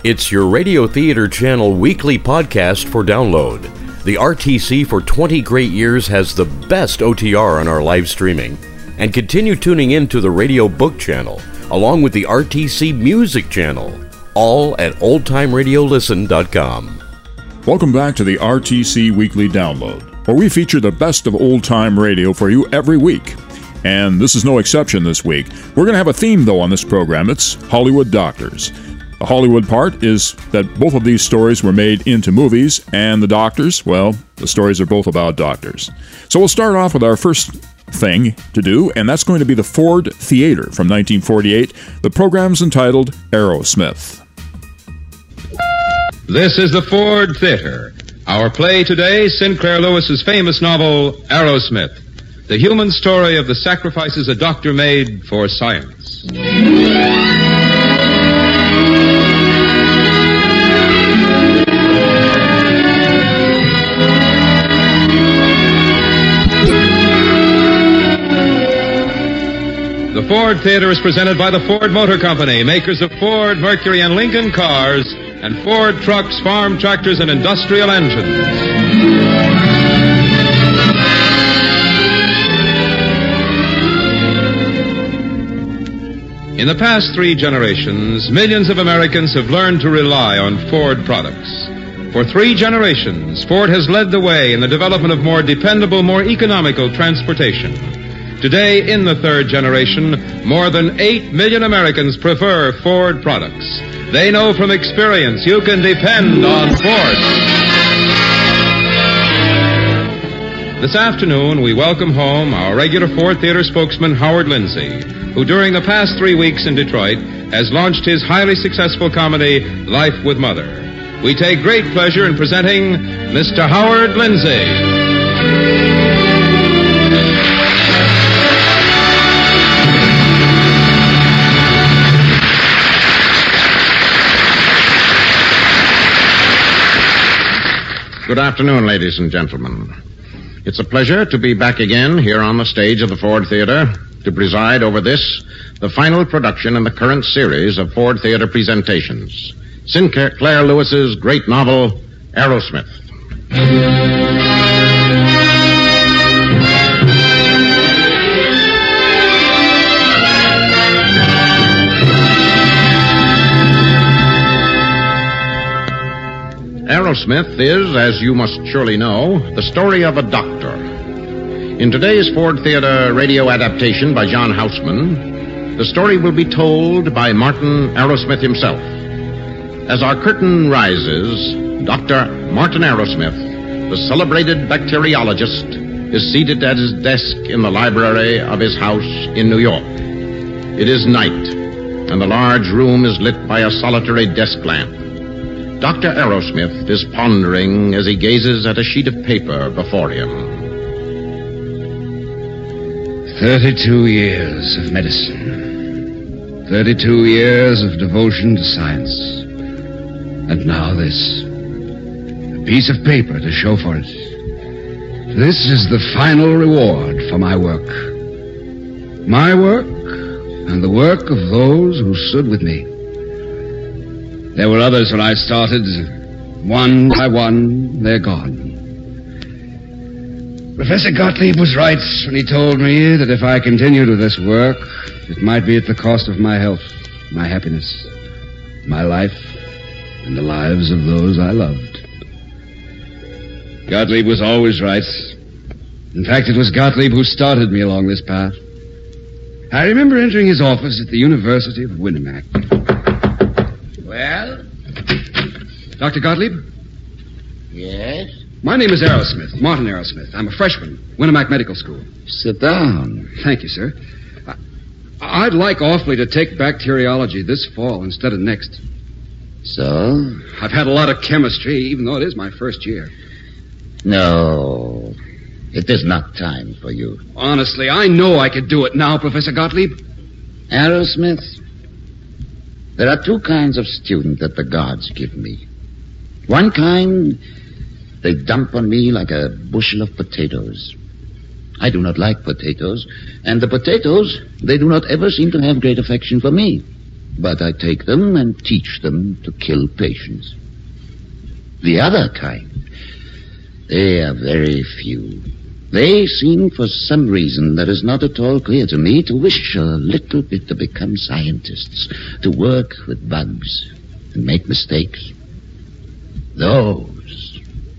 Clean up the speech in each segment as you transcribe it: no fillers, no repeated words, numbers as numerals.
It's your Radio Theater Channel weekly podcast for download. The RTC for 20 great years has the best OTR on our live streaming. And continue tuning in to the Radio Book Channel, along with the RTC Music Channel, all at oldtimeradiolisten.com. Welcome back to the RTC Weekly Download, where we feature the best of old-time radio for you every week. And this is no exception this week. We're going to have a theme, though, on this program. It's Hollywood Doctors. The Hollywood part is that both of these stories were made into movies, and the doctors, well, the stories are both about doctors. So we'll start off with our first thing to do, and that's going to be the Ford Theater from 1948. The program's entitled Aerosmith. This is the Ford Theater. Our play today, Sinclair Lewis's famous novel, Aerosmith, the human story of the sacrifices a doctor made for science. The Ford Theater is presented by the Ford Motor Company, makers of Ford, Mercury, and Lincoln cars, and Ford trucks, farm tractors, and industrial engines. In the past 3 generations, millions of Americans have learned to rely on Ford products. For 3 generations, Ford has led the way in the development of more dependable, more economical transportation. Today, in the 3rd generation, more than 8 million Americans prefer Ford products. They know from experience you can depend on Ford. This afternoon, we welcome home our regular Ford Theater spokesman, Howard Lindsay, who during the past 3 weeks in Detroit has launched his highly successful comedy, Life with Mother. We take great pleasure in presenting Mr. Howard Lindsay. Good afternoon, ladies and gentlemen. It's a pleasure to be back again here on the stage of the Ford Theater to preside over this, the final production in the current series of Ford Theater presentations, Sinclair Lewis's great novel, Aerosmith. Aerosmith is, as you must surely know, the story of a doctor. In today's Ford Theater radio adaptation by John Houseman, the story will be told by Martin Aerosmith himself. As our curtain rises, Dr. Martin Aerosmith, the celebrated bacteriologist, is seated at his desk in the library of his house in New York. It is night, and the large room is lit by a solitary desk lamp. Dr. Aerosmith is pondering as he gazes at a sheet of paper before him. 32 years of medicine. 32 years of devotion to science. And now this. A piece of paper to show for it. This is the final reward for my work. My work and the work of those who stood with me. There were others when I started. One by one, they're gone. Professor Gottlieb was right when he told me that if I continued with this work, it might be at the cost of my health, my happiness, my life, and the lives of those I loved. Gottlieb was always right. In fact, it was Gottlieb who started me along this path. I remember entering his office at the University of Winnemac. Well? Dr. Gottlieb? Yes? My name is Aerosmith, Martin Aerosmith. I'm a freshman, Winnemac Medical School. Sit down. Thank you, sir. I'd like awfully to take bacteriology this fall instead of next. So? I've had a lot of chemistry, even though it is my first year. No, it is not time for you. Honestly, I know I could do it now, Professor Gottlieb. Aerosmith, there are 2 kinds of student that the gods give me. One kind, they dump on me like a bushel of potatoes. I do not like potatoes, and the potatoes, they do not ever seem to have great affection for me. but I take them and teach them to kill patients. The other kind, they are very few. They seem, for some reason that is not at all clear to me, to wish a little bit to become scientists, to work with bugs and make mistakes. Those,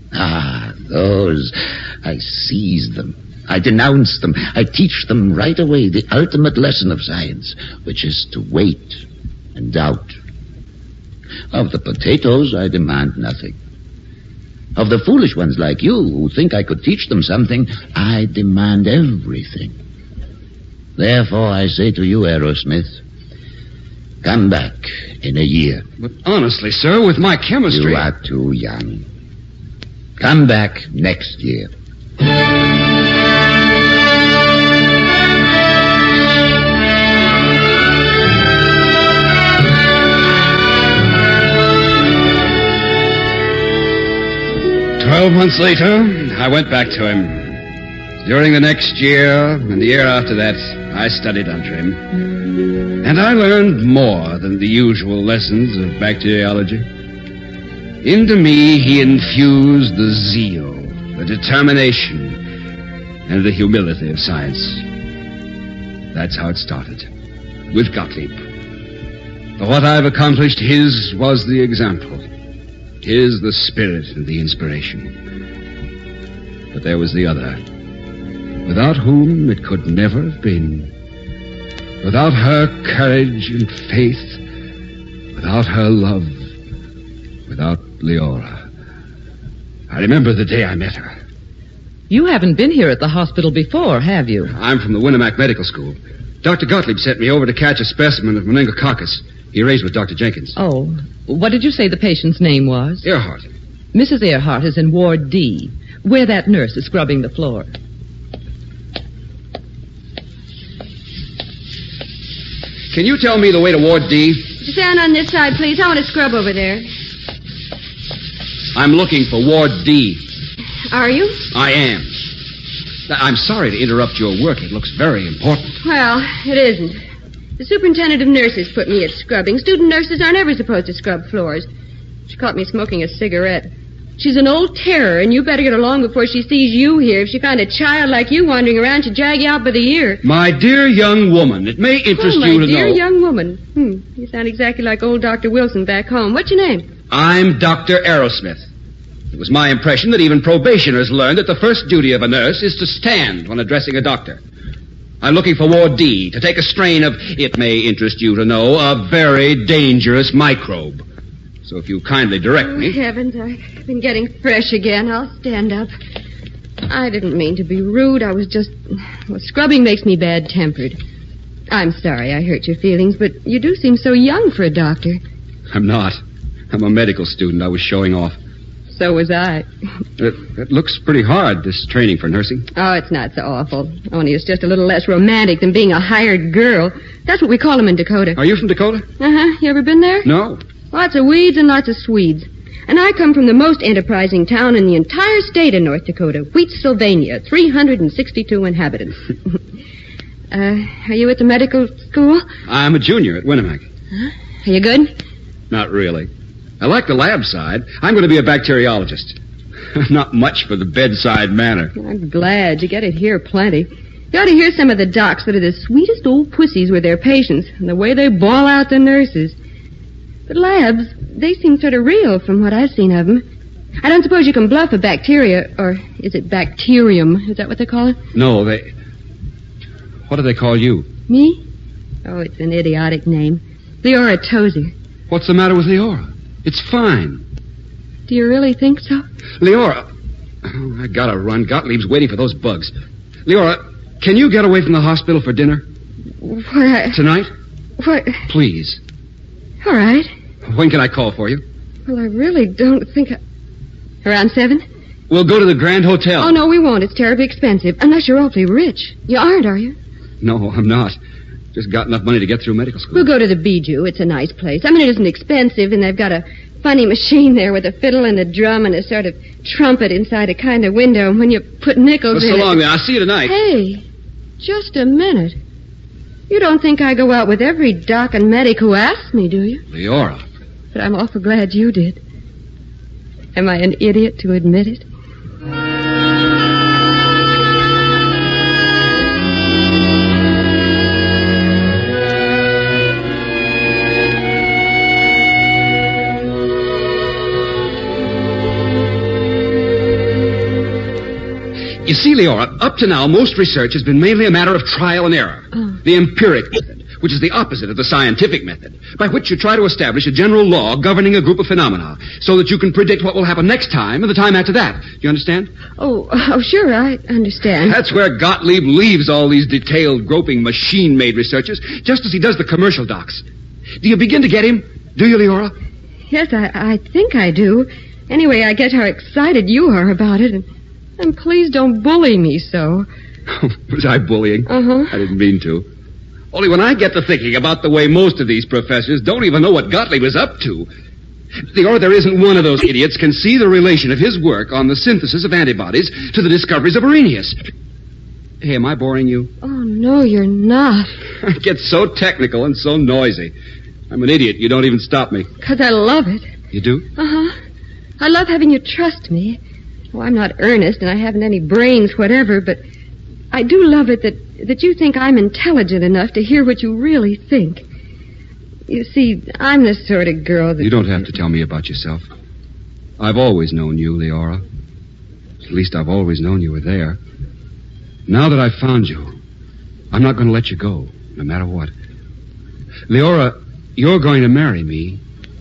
I seize them. I denounce them. I teach them right away the ultimate lesson of science, which is to wait and doubt. Of the potatoes, I demand nothing. Of the foolish ones like you, who think I could teach them something, I demand everything. Therefore, I say to you, Aerosmith, come back in a year. But honestly, sir, with my chemistry... You are too young. Come back next year. "12 months later, I went back to him. During the next year and the year after that, I studied under him. And I learned more than the usual lessons of bacteriology. Into me, he infused the zeal, the determination, and the humility of science. That's how it started, with Gottlieb. For what I've accomplished, his was the example. His the spirit and the inspiration. But there was the other, without whom it could never have been. Without her courage and faith, without her love, without Leora. I remember the day I met her. You haven't been here at the hospital before, have you? I'm from the Winnemac Medical School. Dr. Gottlieb sent me over to catch a specimen of meningococcus. He raised with Dr. Jenkins. Oh, what did you say the patient's name was? Earhart. Mrs. Earhart is in Ward D, where that nurse is scrubbing the floor. Can you tell me the way to Ward D? Stand on this side, please. I want to scrub over there. I'm looking for Ward D. Are you? I am. I'm sorry to interrupt your work. It looks very important. Well, it isn't. The superintendent of nurses put me at scrubbing. Student nurses aren't ever supposed to scrub floors. She caught me smoking a cigarette. She's an old terror, and you better get along before she sees you here. If she finds a child like you wandering around, she'll drag you out by the ear. My dear young woman, it may interest you to know... my dear young woman. You sound exactly like old Dr. Wilson back home. What's your name? I'm Dr. Aerosmith. It was my impression that even probationers learned that the first duty of a nurse is to stand when addressing a doctor. I'm looking for Ward D to take a strain of, it may interest you to know, a very dangerous microbe. So if you kindly direct me... Heavens, I've been getting fresh again. I'll stand up. I didn't mean to be rude. I was just... Well, scrubbing makes me bad-tempered. I'm sorry I hurt your feelings, but you do seem so young for a doctor. I'm not. I'm a medical student. I was showing off. So was I. It looks pretty hard, this training for nursing. Oh, it's not so awful. Only it's just a little less romantic than being a hired girl. That's what we call them in Dakota. Are you from Dakota? Uh-huh. You ever been there? No. Lots of weeds and lots of Swedes. And I come from the most enterprising town in the entire state of North Dakota, Wheatsylvania, 362 inhabitants. Are you at the medical school? I'm a junior at Winnemac. Huh? Are you good? Not really. I like the lab side. I'm going to be a bacteriologist. Not much for the bedside manner. I'm glad. You get it here plenty. You ought to hear some of the docs that are the sweetest old pussies with their patients, and the way they bawl out the nurses. But labs, they seem sort of real from what I've seen of them. I don't suppose you can bluff a bacteria, or is it bacterium? Is that what they call it? No, What do they call you? Me? Oh, it's an idiotic name. Leora Tozier. What's the matter with Leora? It's fine. Do you really think so? Leora. Oh, I gotta run. Gottlieb's waiting for those bugs. Leora, can you get away from the hospital for dinner? What? Tonight? What? Please. All right. When can I call for you? Well, I really don't think Around 7? We'll go to the Grand Hotel. Oh, no, we won't. It's terribly expensive. Unless you're awfully rich. You aren't, are you? No, I'm not. Just got enough money to get through medical school. We'll go to the Bijou. It's a nice place. I mean, it isn't expensive, and they've got a funny machine there with a fiddle and a drum and a sort of trumpet inside a kind of window. And when you put nickels well, in so long, it... then. I'll see you tonight. Hey, just a minute. You don't think I go out with every doc and medic who asks me, do you? Leora. But I'm awful glad you did. Am I an idiot to admit it? You see, Leora, up to now, most research has been mainly a matter of trial and error. The empiric method, which is the opposite of the scientific method, by which you try to establish a general law governing a group of phenomena so that you can predict what will happen next time and the time after that. Do you understand? Oh, sure, I understand. That's where Gottlieb leaves all these detailed, groping, machine-made researches, just as he does the commercial docs. Do you begin to get him? Do you, Leora? Yes, I think I do. Anyway, I get how excited you are about it, and please don't bully me so. Was I bullying? Uh-huh. I didn't mean to. Only when I get to thinking about the way most of these professors don't even know what Gottlieb is up to. Leora, there isn't one of those idiots can see the relation of his work on the synthesis of antibodies to the discoveries of Arrhenius. Hey, am I boring you? Oh, no, you're not. I get so technical and so noisy. I'm an idiot. You don't even stop me. 'Cause I love it. You do? Uh-huh. I love having you trust me. Oh, I'm not earnest, and I haven't any brains whatever, but I do love it that you think I'm intelligent enough to hear what you really think. You see, I'm the sort of girl that... You don't have to tell me about yourself. I've always known you, Leora. At least I've always known you were there. Now that I've found you, I'm not going to let you go, no matter what. Leora, you're going to marry me.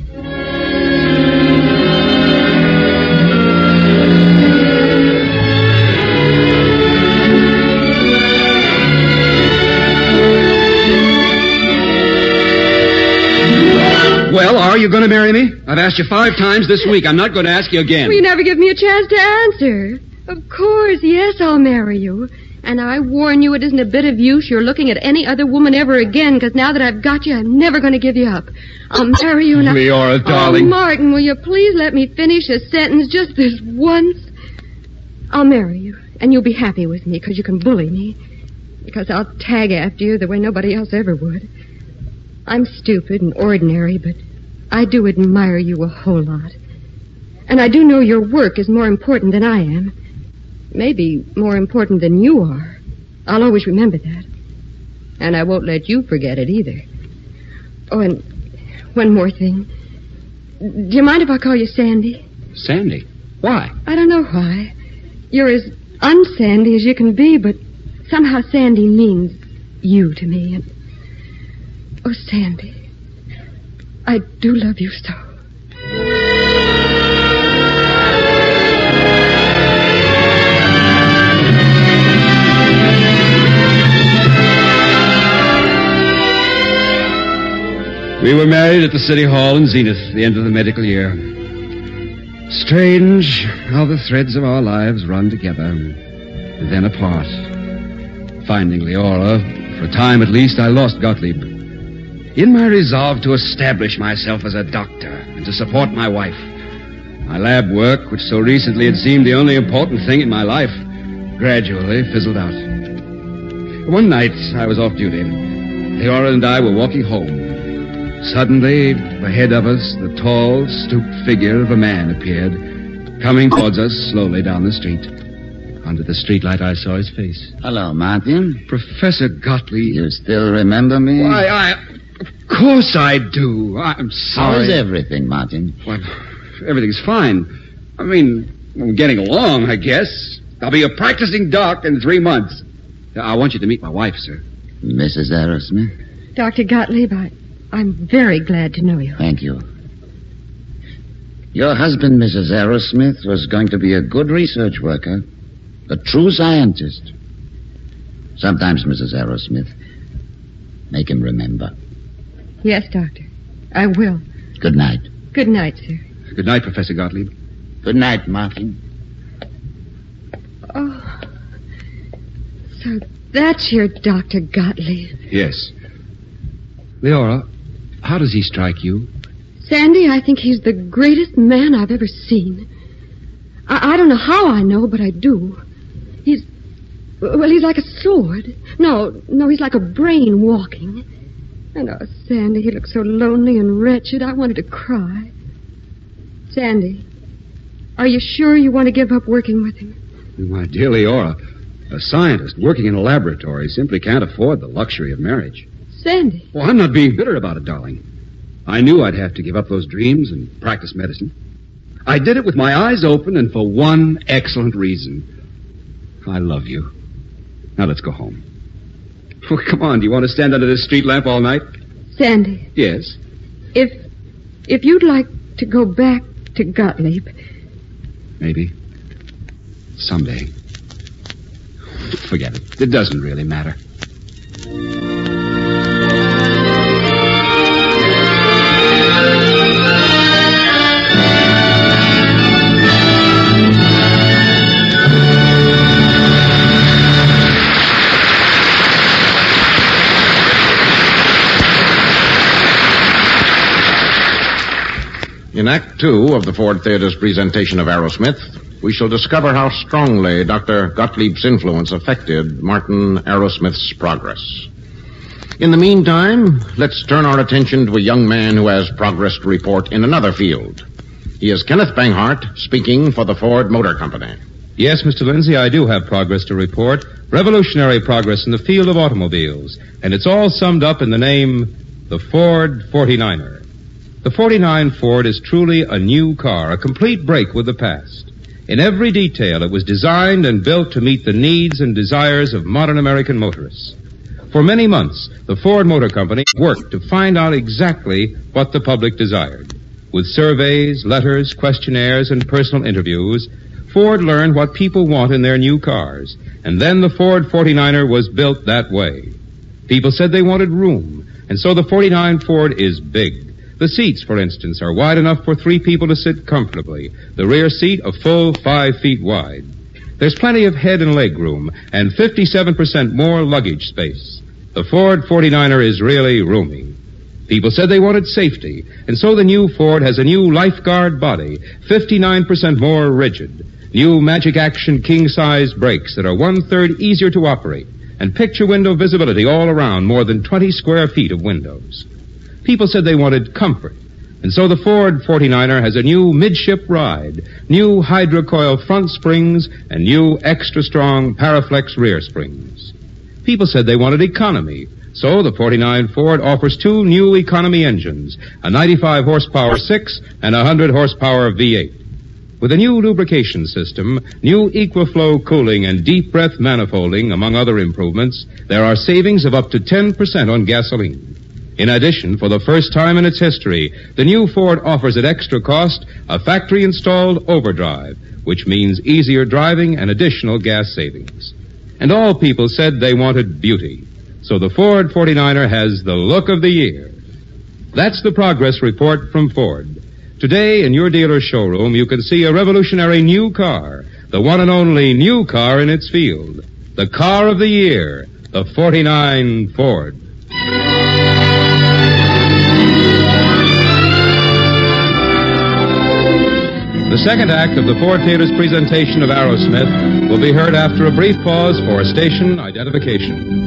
Well, are you going to marry me? I've asked you 5 times this week. I'm not going to ask you again. Well, you never give me a chance to answer. Of course, yes, I'll marry you. And I warn you, it isn't a bit of use you're looking at any other woman ever again, because now that I've got you, I'm never going to give you up. I'll marry you and Leora, darling. Oh, Martin, will you please let me finish a sentence just this once? I'll marry you, and you'll be happy with me, because you can bully me. Because I'll tag after you the way nobody else ever would. I'm stupid and ordinary, but I do admire you a whole lot. And I do know your work is more important than I am. Maybe more important than you are. I'll always remember that. And I won't let you forget it either. Oh, and one more thing. Do you mind if I call you Sandy? Sandy? Why? I don't know why. You're as unsandy as you can be, but somehow Sandy means you to me. And oh, Sandy, I do love you so. We were married at the City Hall in Zenith at the end of the medical year. Strange how the threads of our lives run together and then apart. Finding Leora, for a time at least, I lost Gottlieb. In my resolve to establish myself as a doctor and to support my wife, my lab work, which so recently had seemed the only important thing in my life, gradually fizzled out. One night, I was off duty. Leora and I were walking home. Suddenly, ahead of us, the tall, stooped figure of a man appeared, coming towards us slowly down the street. Under the streetlight, I saw his face. Hello, Martin. Professor Gottlieb. You still remember me? Why, of course I do. I'm sorry. How is everything, Martin? Well, everything's fine. I mean, we're getting along, I guess. I'll be a practicing doc in 3 months. I want you to meet my wife, sir. Mrs. Aerosmith? Dr. Gottlieb, I'm very glad to know you. Thank you. Your husband, Mrs. Aerosmith, was going to be a good research worker, a true scientist. Sometimes, Mrs. Aerosmith, make him remember. Yes, Doctor. I will. Good night. Good night, sir. Good night, Professor Gottlieb. Good night, Martin. Oh. So that's your Dr. Gottlieb. Yes. Leora, how does he strike you? Sandy, I think he's the greatest man I've ever seen. I don't know how I know, but I do. Well, he's like a sword. No, he's like a brain walking. And oh, Sandy, he looked so lonely and wretched, I wanted to cry. Sandy, are you sure you want to give up working with him? My dear Leora, a scientist working in a laboratory simply can't afford the luxury of marriage. Sandy. Well, I'm not being bitter about it, darling. I knew I'd have to give up those dreams and practice medicine. I did it with my eyes open and for one excellent reason. I love you. Now let's go home. Well, come on, do you want to stand under this street lamp all night? Sandy. Yes? If you'd like to go back to Gottlieb. Maybe. Someday. Forget it. It doesn't really matter. In Act Two of the Ford Theater's presentation of Aerosmith, we shall discover how strongly Dr. Gottlieb's influence affected Martin Aerosmith's progress. In the meantime, let's turn our attention to a young man who has progress to report in another field. He is Kenneth Banghart, speaking for the Ford Motor Company. Yes, Mr. Lindsay, I do have progress to report. Revolutionary progress in the field of automobiles. And it's all summed up in the name, the Ford 49er. The 49 Ford is truly a new car, a complete break with the past. In every detail, it was designed and built to meet the needs and desires of modern American motorists. For many months, the Ford Motor Company worked to find out exactly what the public desired. With surveys, letters, questionnaires, and personal interviews, Ford learned what people want in their new cars. And then the Ford 49er was built that way. People said they wanted room, and so the 49 Ford is big. The seats, for instance, are wide enough for 3 people to sit comfortably. The rear seat a full 5 feet wide. There's plenty of head and leg room and 57% more luggage space. The Ford 49er is really roomy. People said they wanted safety, and so the new Ford has a new lifeguard body, 59% more rigid. New Magic Action king-size brakes that are 1/3 easier to operate, and picture window visibility all around more than 20 square feet of windows. People said they wanted comfort, and so the Ford 49er has a new midship ride, new hydrocoil front springs, and new extra-strong Paraflex rear springs. People said they wanted economy, so the 49 Ford offers 2 new economy engines, a 95 horsepower 6 and a 100 horsepower V8. With a new lubrication system, new EquiFlow cooling and deep breath manifolding, among other improvements, there are savings of up to 10% on gasoline. In addition, for the first time in its history, the new Ford offers at extra cost a factory-installed overdrive, which means easier driving and additional gas savings. And all people said they wanted beauty. So the Ford 49er has the look of the year. That's the progress report from Ford. Today, in your dealer's showroom, you can see a revolutionary new car, the one and only new car in its field. The car of the year, the 49 Ford. The second act of the Ford Theater's presentation of Aerosmith will be heard after a brief pause for station identification.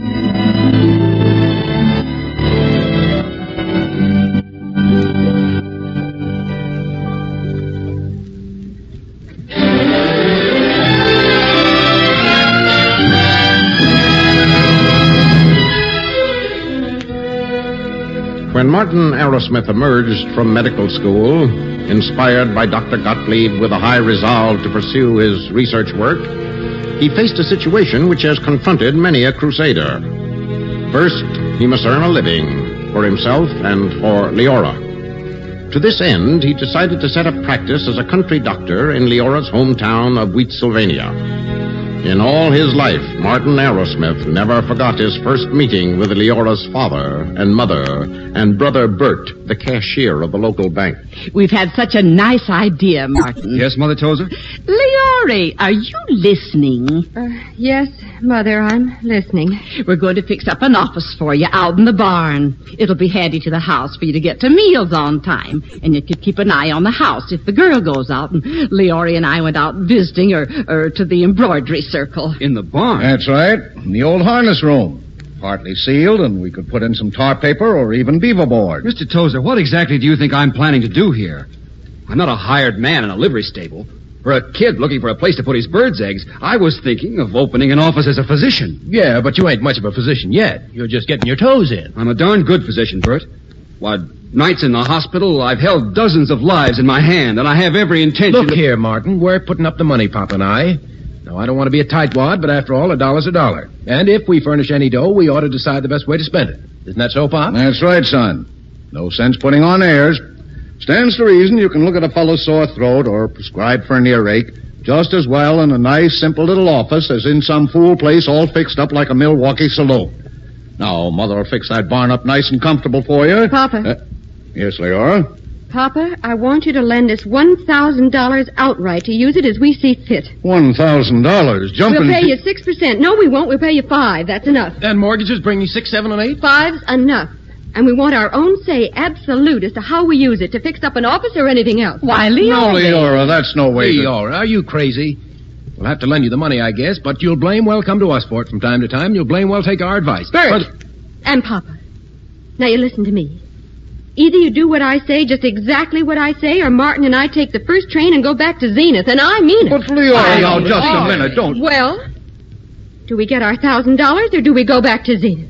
When Martin Aerosmith emerged from medical school, inspired by Dr. Gottlieb with a high resolve to pursue his research work, he faced a situation which has confronted many a crusader. First, he must earn a living for himself and for Leora. To this end, he decided to set up practice as a country doctor in Leora's hometown of Wheatsylvania. In all his life, Martin Aerosmith never forgot his first meeting with Leora's father and mother and brother Bert, the cashier of the local bank. We've had such a nice idea, Martin. Yes, Mother Tozer? Leore, are you listening? Yes, Mother, I'm listening. We're going to fix up an office for you out in the barn. It'll be handy to the house for you to get to meals on time. And you could keep an eye on the house if the girl goes out. And Leorie and I went out visiting or to the embroidery circle. In the barn? That's right. In the old harness room. Partly sealed, and we could put in some tar paper or even beaver board. Mr. Tozer, what exactly do you think I'm planning to do here? I'm not a hired man in a livery stable. For a kid looking for a place to put his bird's eggs, I was thinking of opening an office as a physician. Yeah, but you ain't much of a physician yet. You're just getting your toes in. I'm a darn good physician, Bert. Why, nights in the hospital, I've held dozens of lives in my hand, and I have every intention... Look here, Martin. We're putting up the money, Pop and I. Now, I don't want to be a tightwad, but after all, $1's $1. And if we furnish any dough, we ought to decide the best way to spend it. Isn't that so, Pop? That's right, son. No sense putting on airs. Stands to reason you can look at a fellow's sore throat or prescribe for an earache just as well in a nice, simple little office as in some fool place all fixed up like a Milwaukee saloon. Now, Mother will fix that barn up nice and comfortable for you. Papa. Yes, Leora? Papa, I want you to lend us $1,000 outright to use it as we see fit. $1,000? Jumping... We'll pay you 6%. No, we won't. We'll pay you 5%. That's enough. And mortgages bring you 6, 7, and 8? 5's enough. And we want our own say, absolute, as to how we use it, to fix up an office or anything else. Why, No, Leora, that's no way Leora, are you crazy? We'll have to lend you the money, I guess, but you'll blame well come to us for it from time to time. You'll blame well take our advice. Bert! And Papa. Now, you listen to me. Either you do what I say, just exactly what I say, or Martin and I take the first train and go back to Zenith, and I mean it. But, Leora... Now, just a minute, don't... Well, do we get our $1,000, or do we go back to Zenith?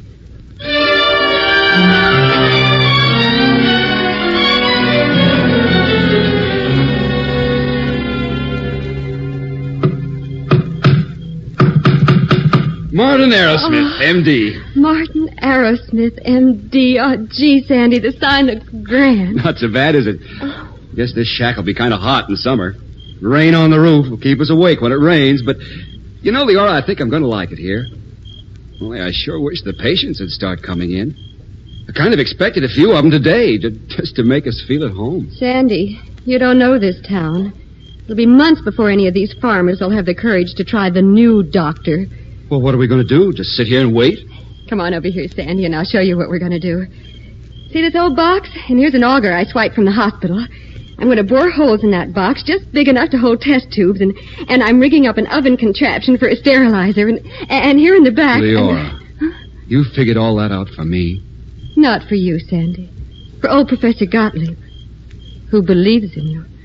Martin Aerosmith, M.D. Martin Aerosmith, M.D. Oh, gee, Sandy, the sign looks grand. Not so bad, is it? Guess this shack will be kind of hot in summer. Rain on the roof will keep us awake when it rains, but, you know, Leora, I think I'm going to like it here. Only I sure wish the patients would start coming in. I kind of expected a few of them today, just to make us feel at home. Sandy, you don't know this town. It'll be months before any of these farmers will have the courage to try the new doctor. Well, what are we going to do? Just sit here and wait? Come on over here, Sandy, and I'll show you what we're going to do. See this old box? And here's an auger I swiped from the hospital. I'm going to bore holes in that box just big enough to hold test tubes, and I'm rigging up an oven contraption for a sterilizer. And here in the back... Leora, you figured all that out for me? Not for you, Sandy. For old Professor Gottlieb, who believes in you.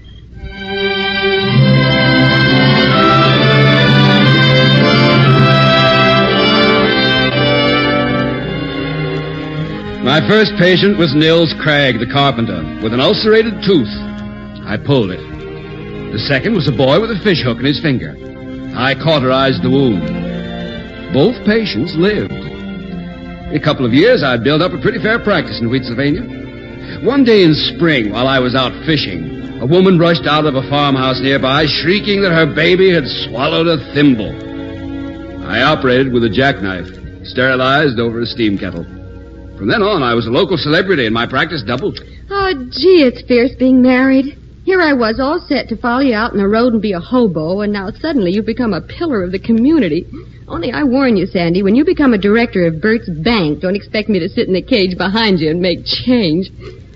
My first patient was Nils Cragg, the carpenter, with an ulcerated tooth. I pulled it. The second was a boy with a fishhook in his finger. I cauterized the wound. Both patients lived. In a couple of years, I'd built up a pretty fair practice in Pennsylvania. One day in spring, while I was out fishing, a woman rushed out of a farmhouse nearby, shrieking that her baby had swallowed a thimble. I operated with a jackknife, sterilized over a steam kettle. From then on, I was a local celebrity, and my practice doubled. Oh, gee, it's fierce being married. Here I was, all set to follow you out on the road and be a hobo, and now suddenly you've become a pillar of the community. Only I warn you, Sandy, when you become a director of Bert's Bank, don't expect me to sit in the cage behind you and make change.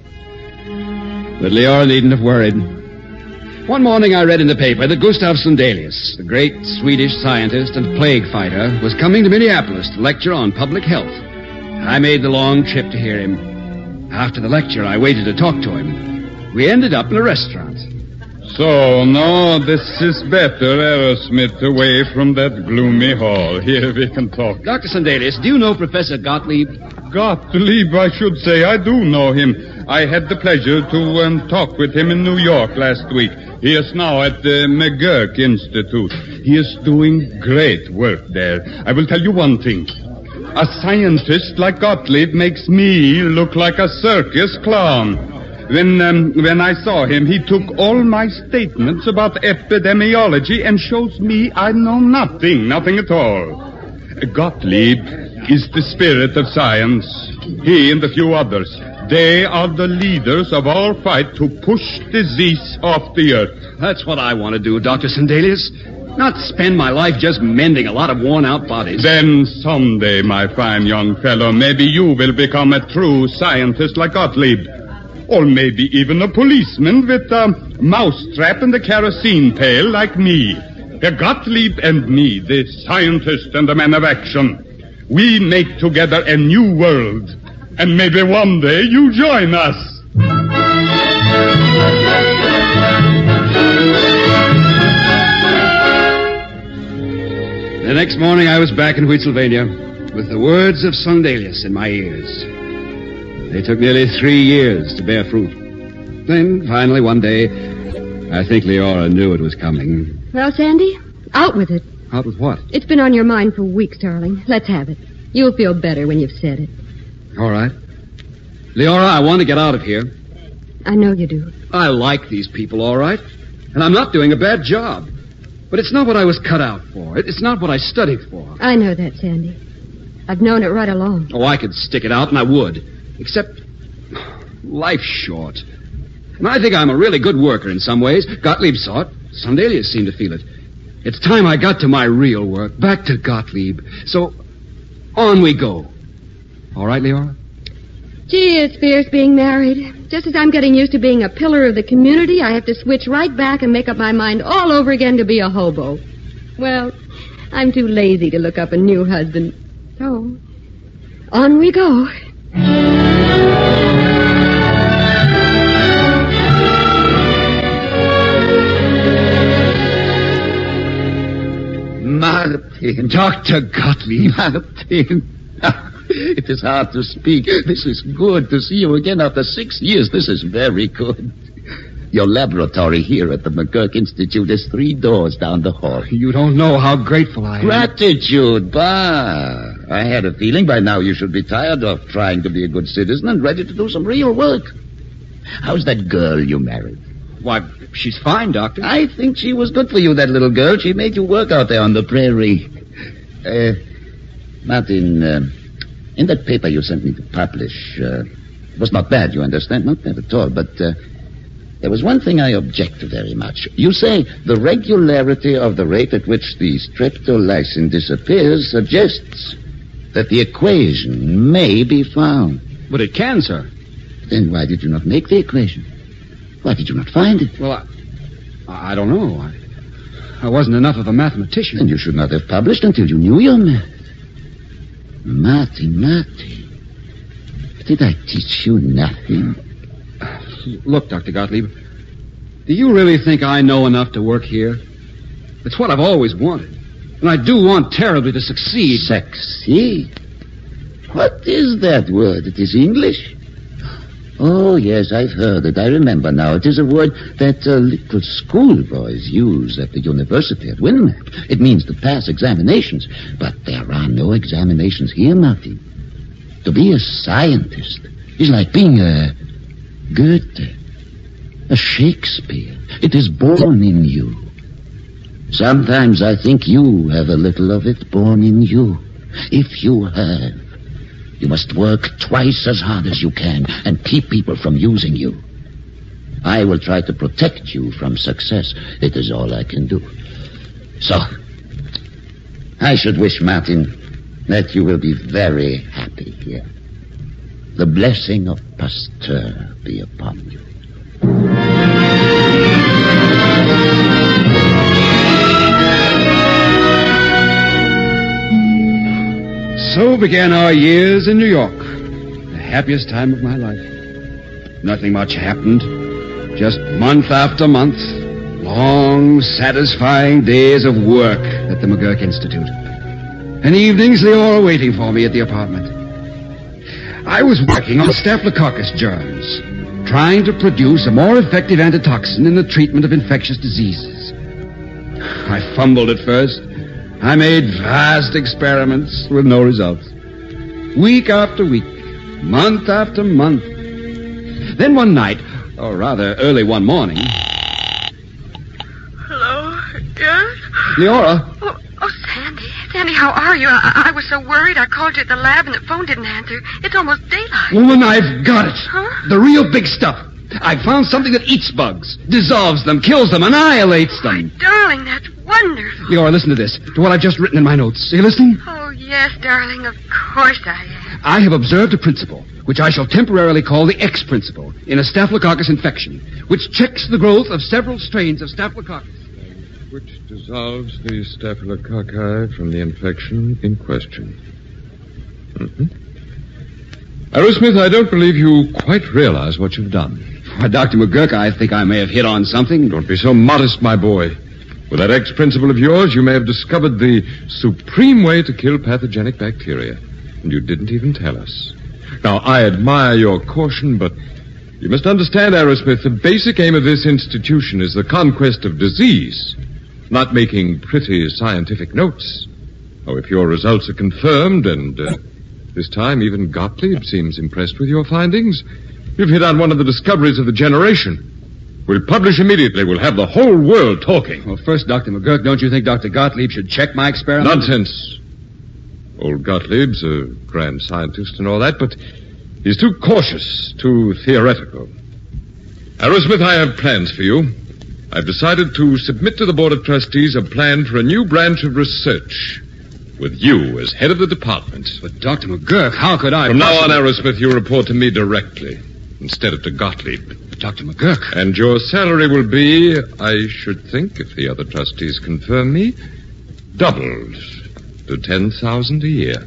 But Leora needn't have worried. One morning I read in the paper that Gustav Sundelius, the great Swedish scientist and plague fighter, was coming to Minneapolis to lecture on public health. I made the long trip to hear him. After the lecture, I waited to talk to him. We ended up in a restaurant. So, now this is better, Aerosmith, away from that gloomy hall. Here we can talk. Dr. Sundelius, do you know Professor Gottlieb? Gottlieb, I should say. I do know him. I had the pleasure to talk with him in New York last week. He is now at the McGurk Institute. He is doing great work there. I will tell you one thing. A scientist like Gottlieb makes me look like a circus clown. When I saw him, he took all my statements about epidemiology and shows me I know nothing at all. Gottlieb is the spirit of science. He and a few others, they are the leaders of our fight to push disease off the earth. That's what I want to do, Dr. Sundelius. Not spend my life just mending a lot of worn-out bodies. Then someday, my fine young fellow, maybe you will become a true scientist like Gottlieb. Or maybe even a policeman with a mousetrap and a kerosene pail like me. Gottlieb and me, the scientist and the man of action. We make together a new world. And maybe one day you join us. The next morning I was back in Wheatsylvania with the words of Sundelius in my ears. They took nearly 3 years to bear fruit. Then, finally, one day, I think Leora knew it was coming. Well, Sandy, out with it. Out with what? It's been on your mind for weeks, darling. Let's have it. You'll feel better when you've said it. All right. Leora, I want to get out of here. I know you do. I like these people, all right. And I'm not doing a bad job. But it's not what I was cut out for. It's not what I studied for. I know that, Sandy. I've known it right along. Oh, I could stick it out, and I would. Except, life's short. And I think I'm a really good worker in some ways. Gottlieb saw it. Sundelius seemed to feel it. It's time I got to my real work, back to Gottlieb. So, on we go. All right, Leora? Gee, it's fierce being married. Just as I'm getting used to being a pillar of the community, I have to switch right back and make up my mind all over again to be a hobo. Well, I'm too lazy to look up a new husband. So, on we go. Martin. Dr. Gottlieb. Martin. It is hard to speak. This is good to see you again after 6 years. This is very good. Your laboratory here at the McGurk Institute is 3 doors down the hall. You don't know how grateful I am. Gratitude, bah. I had a feeling by now you should be tired of trying to be a good citizen and ready to do some real work. How's that girl you married? Why, she's fine, Doctor. I think she was good for you, that little girl. She made you work out there on the prairie. Martin, in that paper you sent me to publish, it was not bad, you understand? Not bad at all, but there was one thing I object to very much. You say the regularity of the rate at which the streptolysin disappears suggests that the equation may be found. But it can, sir. Then why did you not make the equation? Why did you not find it? Well, I don't know. I wasn't enough of a mathematician. Then you should not have published until you knew your math. Martin. Did I teach you nothing? Look, Dr. Gottlieb, do you really think I know enough to work here? It's what I've always wanted. And I do want terribly to succeed. Succeed? What is that word? It is English? Oh, yes, I've heard it. I remember now. It is a word that little schoolboys use at the university at Wilmette. It means to pass examinations. But there are no examinations here, Martin. To be a scientist is like being a Goethe, a Shakespeare. It is born in you. Sometimes I think you have a little of it born in you. If you have, you must work twice as hard as you can and keep people from using you. I will try to protect you from success. It is all I can do. So, I should wish, Martin, that you will be very happy here. The blessing of Pasteur be upon you. So began our years in New York. The happiest time of my life. Nothing much happened. Just month after month. Long, satisfying days of work at the McGurk Institute. And evenings, Leora waiting for me at the apartment. I was working on Staphylococcus germs, trying to produce a more effective antitoxin in the treatment of infectious diseases. I fumbled at first. I made vast experiments with no results. Week after week, month after month. Then one night, or rather early one morning... Hello? Yes? Leora? Oh, Sandy. Sandy, how are you? I was so worried. I called you at the lab and the phone didn't answer. It's almost daylight. Woman, I've got it. Huh? The real big stuff. I found something that eats bugs, dissolves them, kills them, annihilates them. Darling, that's wonderful. wonderful. Leora, listen to this. To what I've just written in my notes. Are you listening? Oh, yes, darling, of course I am. I have observed a principle, which I shall temporarily call the X principle, in a staphylococcus infection, which checks the growth of several strains of staphylococcus. Which dissolves the staphylococci from the infection in question. Aerosmith, I don't believe you quite realize what you've done. Why, Dr. McGurk, I think I may have hit on something. Don't be so modest, my boy. With that X principle of yours, you may have discovered the supreme way to kill pathogenic bacteria. And you didn't even tell us. Now, I admire your caution, but you must understand, Aerosmith, the basic aim of this institution is the conquest of disease, not making pretty scientific notes. Oh, if your results are confirmed, and this time even Gottlieb seems impressed with your findings, you've hit on one of the discoveries of the generation. We'll publish immediately. We'll have the whole world talking. Well, first, Dr. McGurk, don't you think Dr. Gottlieb should check my experiment? Nonsense. Old Gottlieb's a grand scientist and all that, but he's too cautious, too theoretical. Aerosmith, I have plans for you. I've decided to submit to the Board of Trustees a plan for a new branch of research, with you as head of the department. But, Dr. McGurk, how could I... From now on, Aerosmith, you report to me directly, instead of to Gottlieb. But, Dr. McGurk... And your salary will be, I should think, if the other trustees confirm me, doubled to $10,000 a year.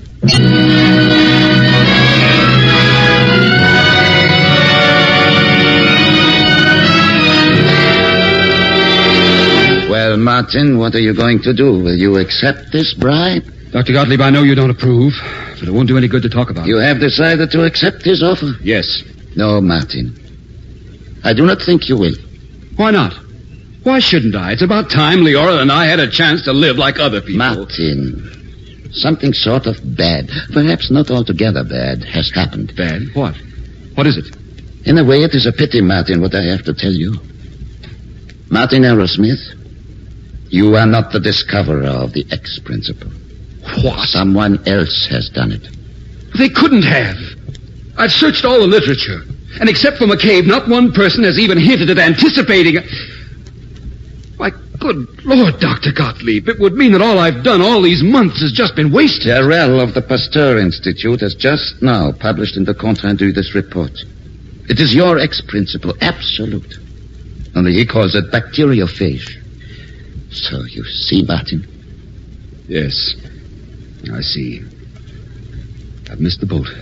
Well, Martin, what are you going to do? Will you accept this bribe? Dr. Gottlieb, I know you don't approve, but it won't do any good to talk about. You have decided to accept his offer? Yes. No, Martin. I do not think you will. Why not? Why shouldn't I? It's about time Leora and I had a chance to live like other people. Martin, something sort of bad, perhaps not altogether bad, has happened. Bad? What? What is it? In a way, it is a pity, Martin, what I have to tell you. Martin Aerosmith, you are not the discoverer of the X principle. What? Someone else has done it. They couldn't have. I've searched all the literature, and except for McCabe, not one person has even hinted at anticipating... Why, good Lord, Dr. Gottlieb, it would mean that all I've done all these months has just been wasted. Jarrell of the Pasteur Institute has just now published in the Compte Rendu this report. It is your X principle, absolute. Only he calls it bacteriophage. So you see, Martin? Yes, I see. I've missed the boat.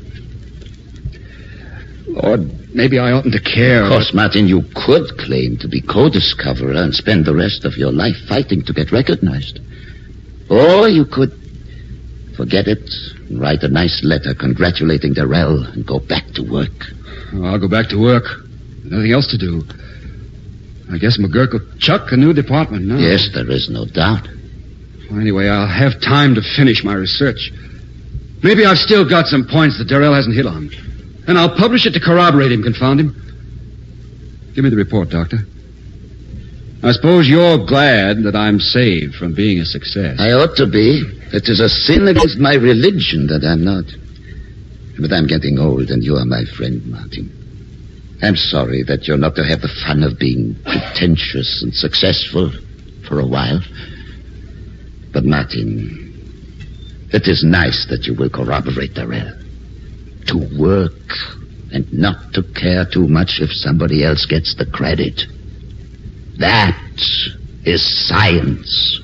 Lord, maybe I oughtn't to care. Of course, Martin, you could claim to be co-discoverer and spend the rest of your life fighting to get recognized. Or you could forget it and write a nice letter congratulating Darrell and go back to work. Oh, I'll go back to work. Nothing else to do. I guess McGurk will chuck a new department now. Yes, there is no doubt. Well, anyway, I'll have time to finish my research. Maybe I've still got some points that Darrell hasn't hit on. And I'll publish it to corroborate him, confound him. Give me the report, Doctor. I suppose you're glad that I'm saved from being a success. I ought to be. It is a sin against my religion that I'm not. But I'm getting old, and you are my friend, Martin. I'm sorry that you're not to have the fun of being pretentious and successful for a while. But, Martin, it is nice that you will corroborate Darrell. To work and not to care too much if somebody else gets the credit. That is science.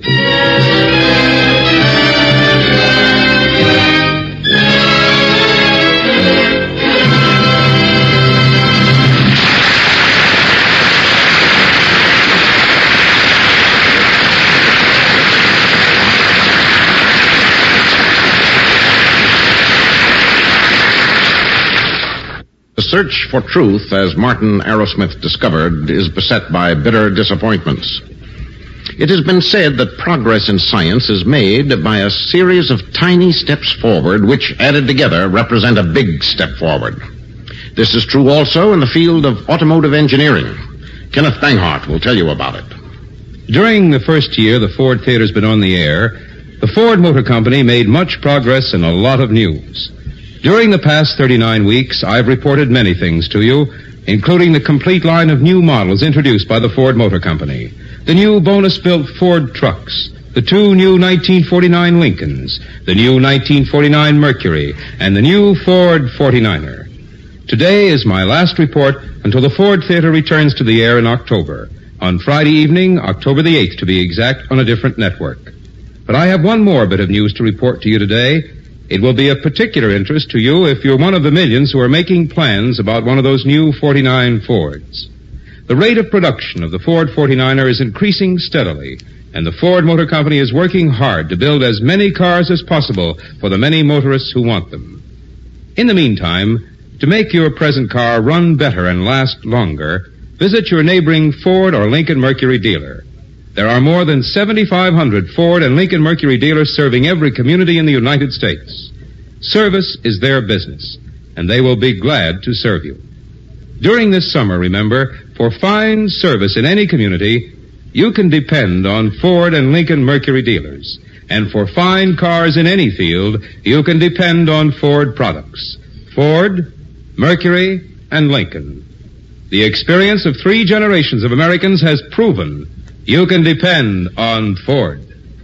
The search for truth, as Martin Aerosmith discovered, is beset by bitter disappointments. It has been said that progress in science is made by a series of tiny steps forward, which, added together, represent a big step forward. This is true also in the field of automotive engineering. Kenneth Banghart will tell you about it. During the first year the Ford Theater's been on the air, the Ford Motor Company made much progress and a lot of news. During the past 39 weeks, I've reported many things to you, including the complete line of new models introduced by the Ford Motor Company. the new bonus-built Ford trucks, the two new 1949 Lincolns, the new 1949 Mercury, and the new Ford 49er. Today is my last report until the Ford Theater returns to the air in October. On Friday evening, October the 8th, to be exact, on a different network. But I have one more bit of news to report to you today. It will be of particular interest to you if you're one of the millions who are making plans about one of those new 49 Fords. The rate of production of the Ford 49er is increasing steadily, and the Ford Motor Company is working hard to build as many cars as possible for the many motorists who want them. In the meantime, to make your present car run better and last longer, visit your neighboring Ford or Lincoln Mercury dealer. There are more than 7,500 Ford and Lincoln Mercury dealers serving every community in the United States. Service is their business, and they will be glad to serve you. During this summer, remember, for fine service in any community, you can depend on Ford and Lincoln Mercury dealers. And for fine cars in any field, you can depend on Ford products. Ford, Mercury, and Lincoln. The experience of 3 generations of Americans has proven you can depend on Ford.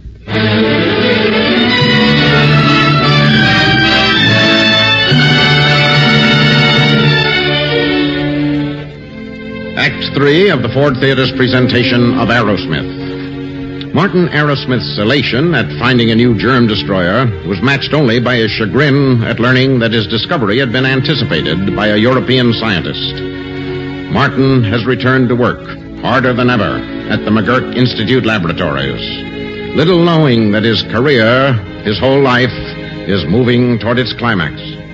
Act 3 of the Ford Theater's presentation of Aerosmith. Martin Aerosmith's elation at finding a new germ destroyer was matched only by his chagrin at learning that his discovery had been anticipated by a European scientist. Martin has returned to work, harder than ever, at the McGurk Institute laboratories, little knowing that his career, his whole life, is moving toward its climax.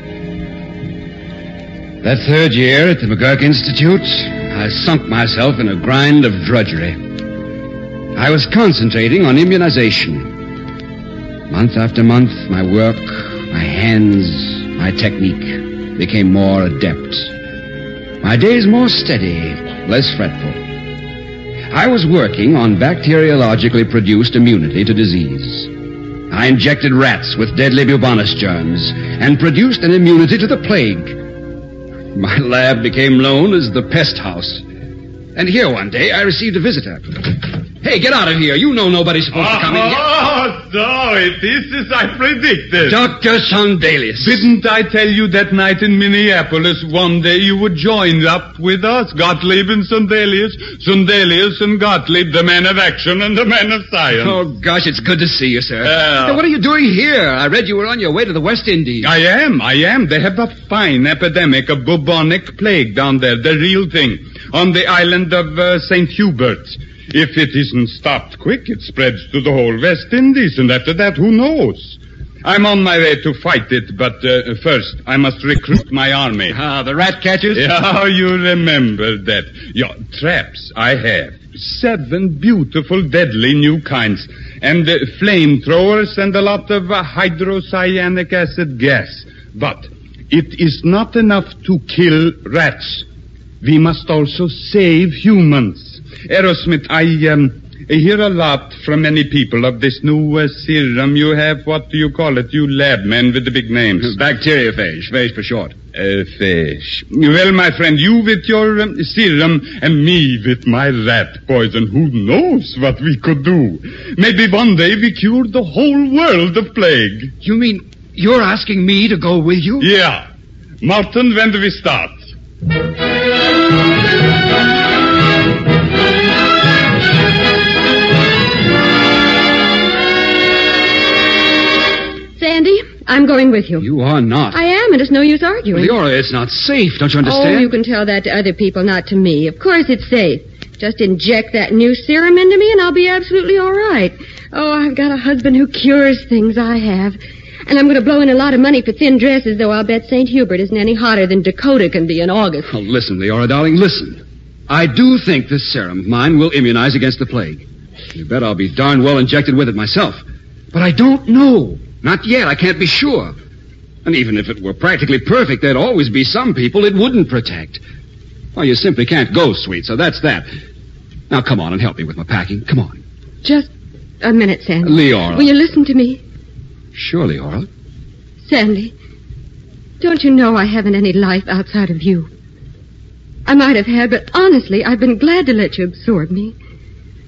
That third year at the McGurk Institute, I sunk myself in a grind of drudgery. I was concentrating on immunization. Month after month, my work, my hands, my technique became more adept. My days more steady, less fretful. I was working on bacteriologically produced immunity to disease. I injected rats with deadly bubonus germs and produced an immunity to the plague. My lab became known as the pest house. And here one day I received a visitor. Hey, get out of here. You know nobody's supposed to come in here. Oh, so it is as I predicted. Dr. Sundelius. Didn't I tell you that night in Minneapolis one day you would join up with us? Gottlieb and Sundelius. Sundelius and Gottlieb, the man of action and the man of science. Oh, gosh, it's good to see you, sir. Now, what are you doing here? I read you were on your way to the West Indies. I am. They have a fine epidemic of bubonic plague down there, the real thing, on the island of St. Hubert. If it isn't stopped quick, it spreads to the whole West Indies, and after that, who knows? I'm on my way to fight it, but first, I must recruit my army. The rat catchers? Yeah, you remember that. Yeah, traps I have. 7 beautiful, deadly new kinds. And flamethrowers and a lot of hydrocyanic acid gas. But it is not enough to kill rats. We must also save humans. Aerosmith, I hear a lot from many people of this new serum you have. What do you call it, you lab men with the big names? Bacteriophage, phage for short. Phage. Well, my friend, you with your serum and me with my rat poison. Who knows what we could do? Maybe one day we cure the whole world of plague. You mean you're asking me to go with you? Yeah. Martin, when do we start? Sandy, I'm going with you. You are not. I am, and it's no use arguing. Leora, it's not safe, don't you understand? Oh, you can tell that to other people, not to me. Of course it's safe. Just inject that new serum into me, and I'll be absolutely all right. Oh, I've got a husband who cures things, I have. And I'm going to blow in a lot of money for thin dresses, though I'll bet St. Hubert isn't any hotter than Dakota can be in August. Oh, listen, Leora, darling, listen. I do think this serum of mine will immunize against the plague. You bet I'll be darn well injected with it myself. But I don't know. Not yet. I can't be sure. And even if it were practically perfect, there'd always be some people it wouldn't protect. Well, you simply can't go, sweet, so that's that. Now, come on and help me with my packing. Come on. Just a minute, Sandy. Leora. Will you listen to me? Sure, Leora. Sandy, don't you know I haven't any life outside of you? I might have had, but honestly, I've been glad to let you absorb me.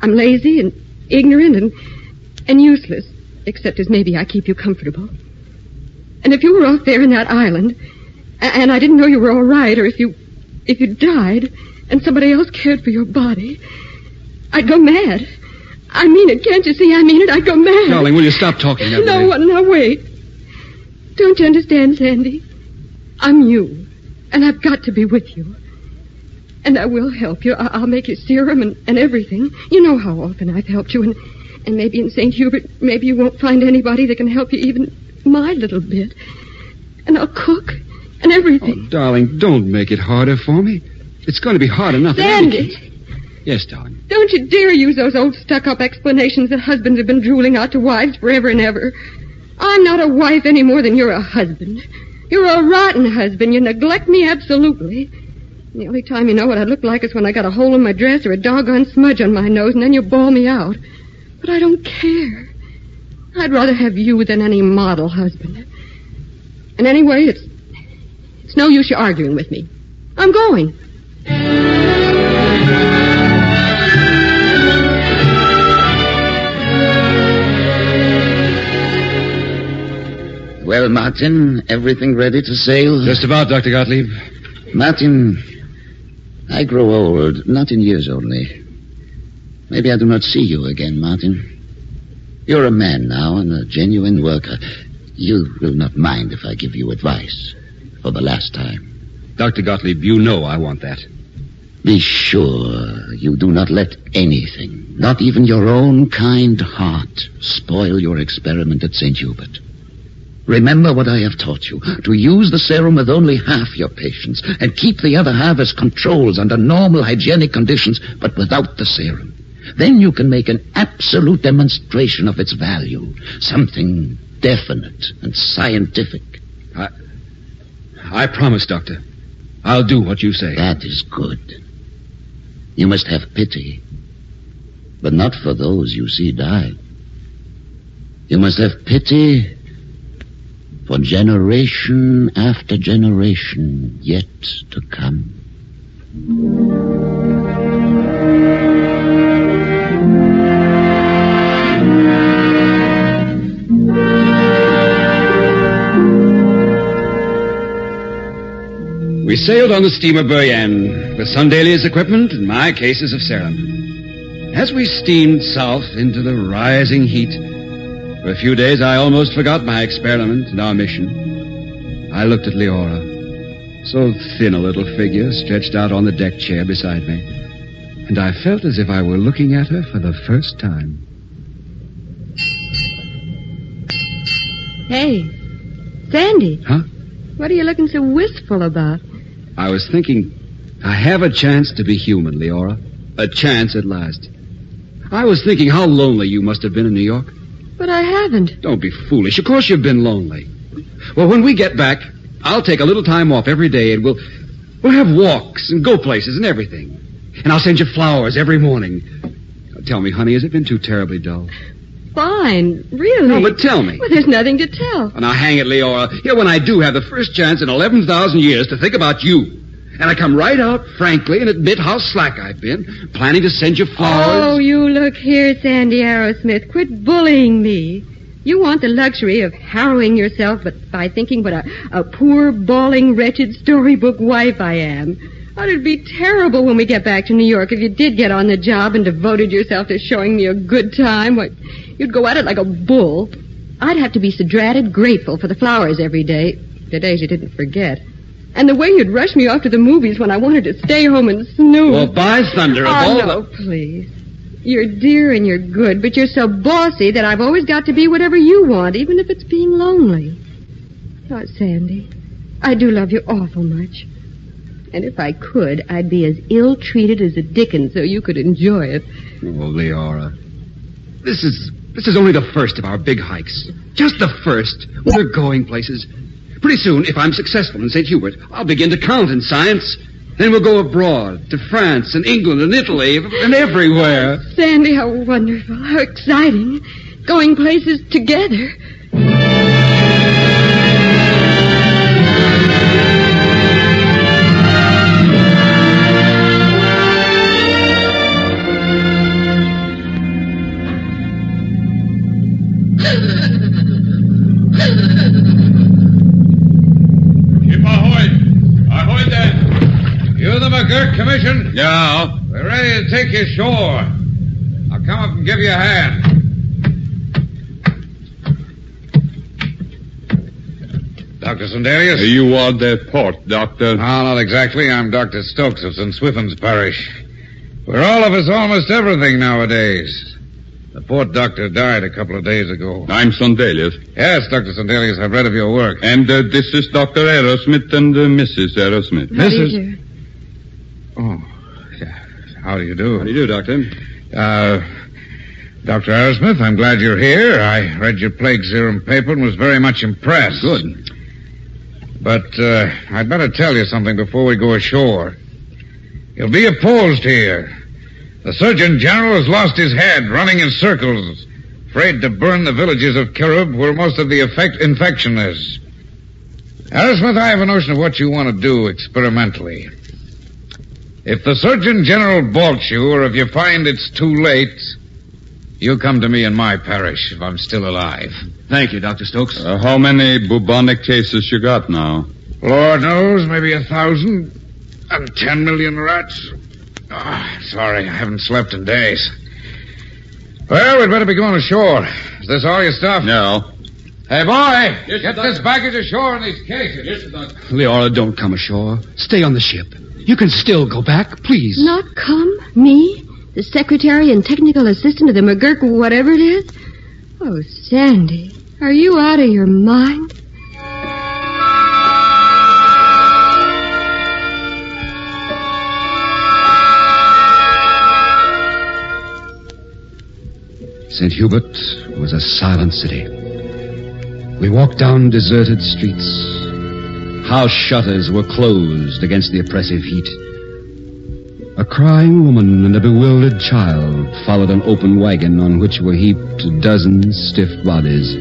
I'm lazy and ignorant and useless, except as maybe I keep you comfortable. And if you were off there in that island, and I didn't know you were all right, or if you died, and somebody else cared for your body, I'd go mad. I mean it. Can't you see I mean it? I'd go mad. Darling, will you stop talking that way? No, wait. Don't you understand, Sandy? I'm you, and I've got to be with you. And I will help you. I'll make you serum and everything. You know how often I've helped you, and maybe in St. Hubert, maybe you won't find anybody that can help you even my little bit. And I'll cook and everything. Oh, darling, don't make it harder for me. It's going to be hard enough. Sandy! Yes, darling. Don't you dare use those old stuck-up explanations that husbands have been drooling out to wives forever and ever. I'm not a wife any more than you're a husband. You're a rotten husband. You neglect me absolutely. The only time you know what I look like is when I got a hole in my dress or a doggone smudge on my nose, and then you bawl me out. But I don't care. I'd rather have you than any model husband. And anyway, it's no use you arguing with me. I'm going. Well, Martin, everything ready to sail? Just about, Dr. Gottlieb. Martin, I grow old, not in years only. Maybe I do not see you again, Martin. You're a man now and a genuine worker. You will not mind if I give you advice for the last time. Dr. Gottlieb, you know I want that. Be sure you do not let anything, not even your own kind heart, spoil your experiment at St. Hubert. Remember what I have taught you, to use the serum with only half your patients and keep the other half as controls under normal hygienic conditions, but without the serum. Then you can make an absolute demonstration of its value, something definite and scientific. I promise, Doctor. I'll do what you say. That is good. You must have pity, but not for those you see die. You must have pity for generation after generation yet to come. We sailed on the steamer Buryan with Sundelia's equipment and my cases of serum. As we steamed south into the rising heat, for a few days I almost forgot my experiment and our mission. I looked at Leora, so thin a little figure stretched out on the deck chair beside me, and I felt as if I were looking at her for the first time. Hey, Sandy. Huh? What are you looking so wistful about? I was thinking, I have a chance to be human, Leora. A chance at last. I was thinking how lonely you must have been in New York. But I haven't. Don't be foolish. Of course you've been lonely. Well, when we get back, I'll take a little time off every day, and we'll have walks and go places and everything. And I'll send you flowers every morning. Now, tell me, honey, has it been too terribly dull? Fine, really. No, but tell me. Well, there's nothing to tell. Oh, now, hang it, Leora. Here, when I do have the first chance in 11,000 years to think about you, and I come right out frankly and admit how slack I've been, planning to send you flowers. Oh, you look here, Sandy Arrowsmith. Quit bullying me. You want the luxury of harrowing yourself by thinking what a poor, bawling, wretched storybook wife I am. Oh, it'd be terrible when we get back to New York if you did get on the job and devoted yourself to showing me a good time. What, you'd go at it like a bull. I'd have to be so dratted grateful for the flowers every day. The days you didn't forget. And the way you'd rush me off to the movies when I wanted to stay home and snooze. Well, by thunder, of all no, please. You're dear and you're good, but you're so bossy that I've always got to be whatever you want, even if it's being lonely. Oh, Sandy, I do love you awful much. And if I could, I'd be as ill-treated as the dickens so you could enjoy it. Oh, Leora. This is only the first of our big hikes. Just the first. We're going places. Pretty soon, if I'm successful in St. Hubert, I'll begin to count in science. Then we'll go abroad, to France and England and Italy and everywhere. Sandy, how wonderful, how exciting. Going places together. ready to take you ashore. I'll come up and give you a hand. Dr. Sandelius? You are the port, Doctor. No, not exactly. I'm Dr. Stokes of St. Swithin's Parish. We're all of us almost everything nowadays. The port doctor died a couple of days ago. I'm Sandelius. Yes, Dr. Sandelius, I've read of your work. And this is Dr. Aerosmith and Mrs. Aerosmith. How do you do? Oh, yeah. How do you do? How do you do, Doctor? Dr. Aerosmith, I'm glad you're here. I read your plague serum paper and was very much impressed. Good. But I'd better tell you something before we go ashore. You'll be opposed here. The Surgeon General has lost his head, running in circles, afraid to burn the villages of Kirub where most of the infection is. Aerosmith, I have a notion of what you want to do experimentally. If the Surgeon General balks you, or if you find it's too late, you come to me in my parish if I'm still alive. Thank you, Dr. Stokes. How many bubonic cases you got now? Lord knows, maybe 1,000 and 10 million rats. Oh, sorry, I haven't slept in days. Well, we'd better be going ashore. Is this all your stuff? No. Hey, boy, get this baggage ashore in these cases. Yes, Doctor. Leora, don't come ashore. Stay on the ship. You can still go back, please. Not come? Me? The secretary and technical assistant of the McGurk, whatever it is? Oh, Sandy, are you out of your mind? St. Hubert was a silent city. We walked down deserted streets. House shutters were closed against the oppressive heat. A crying woman and a bewildered child followed an open wagon on which were heaped a dozen stiff bodies.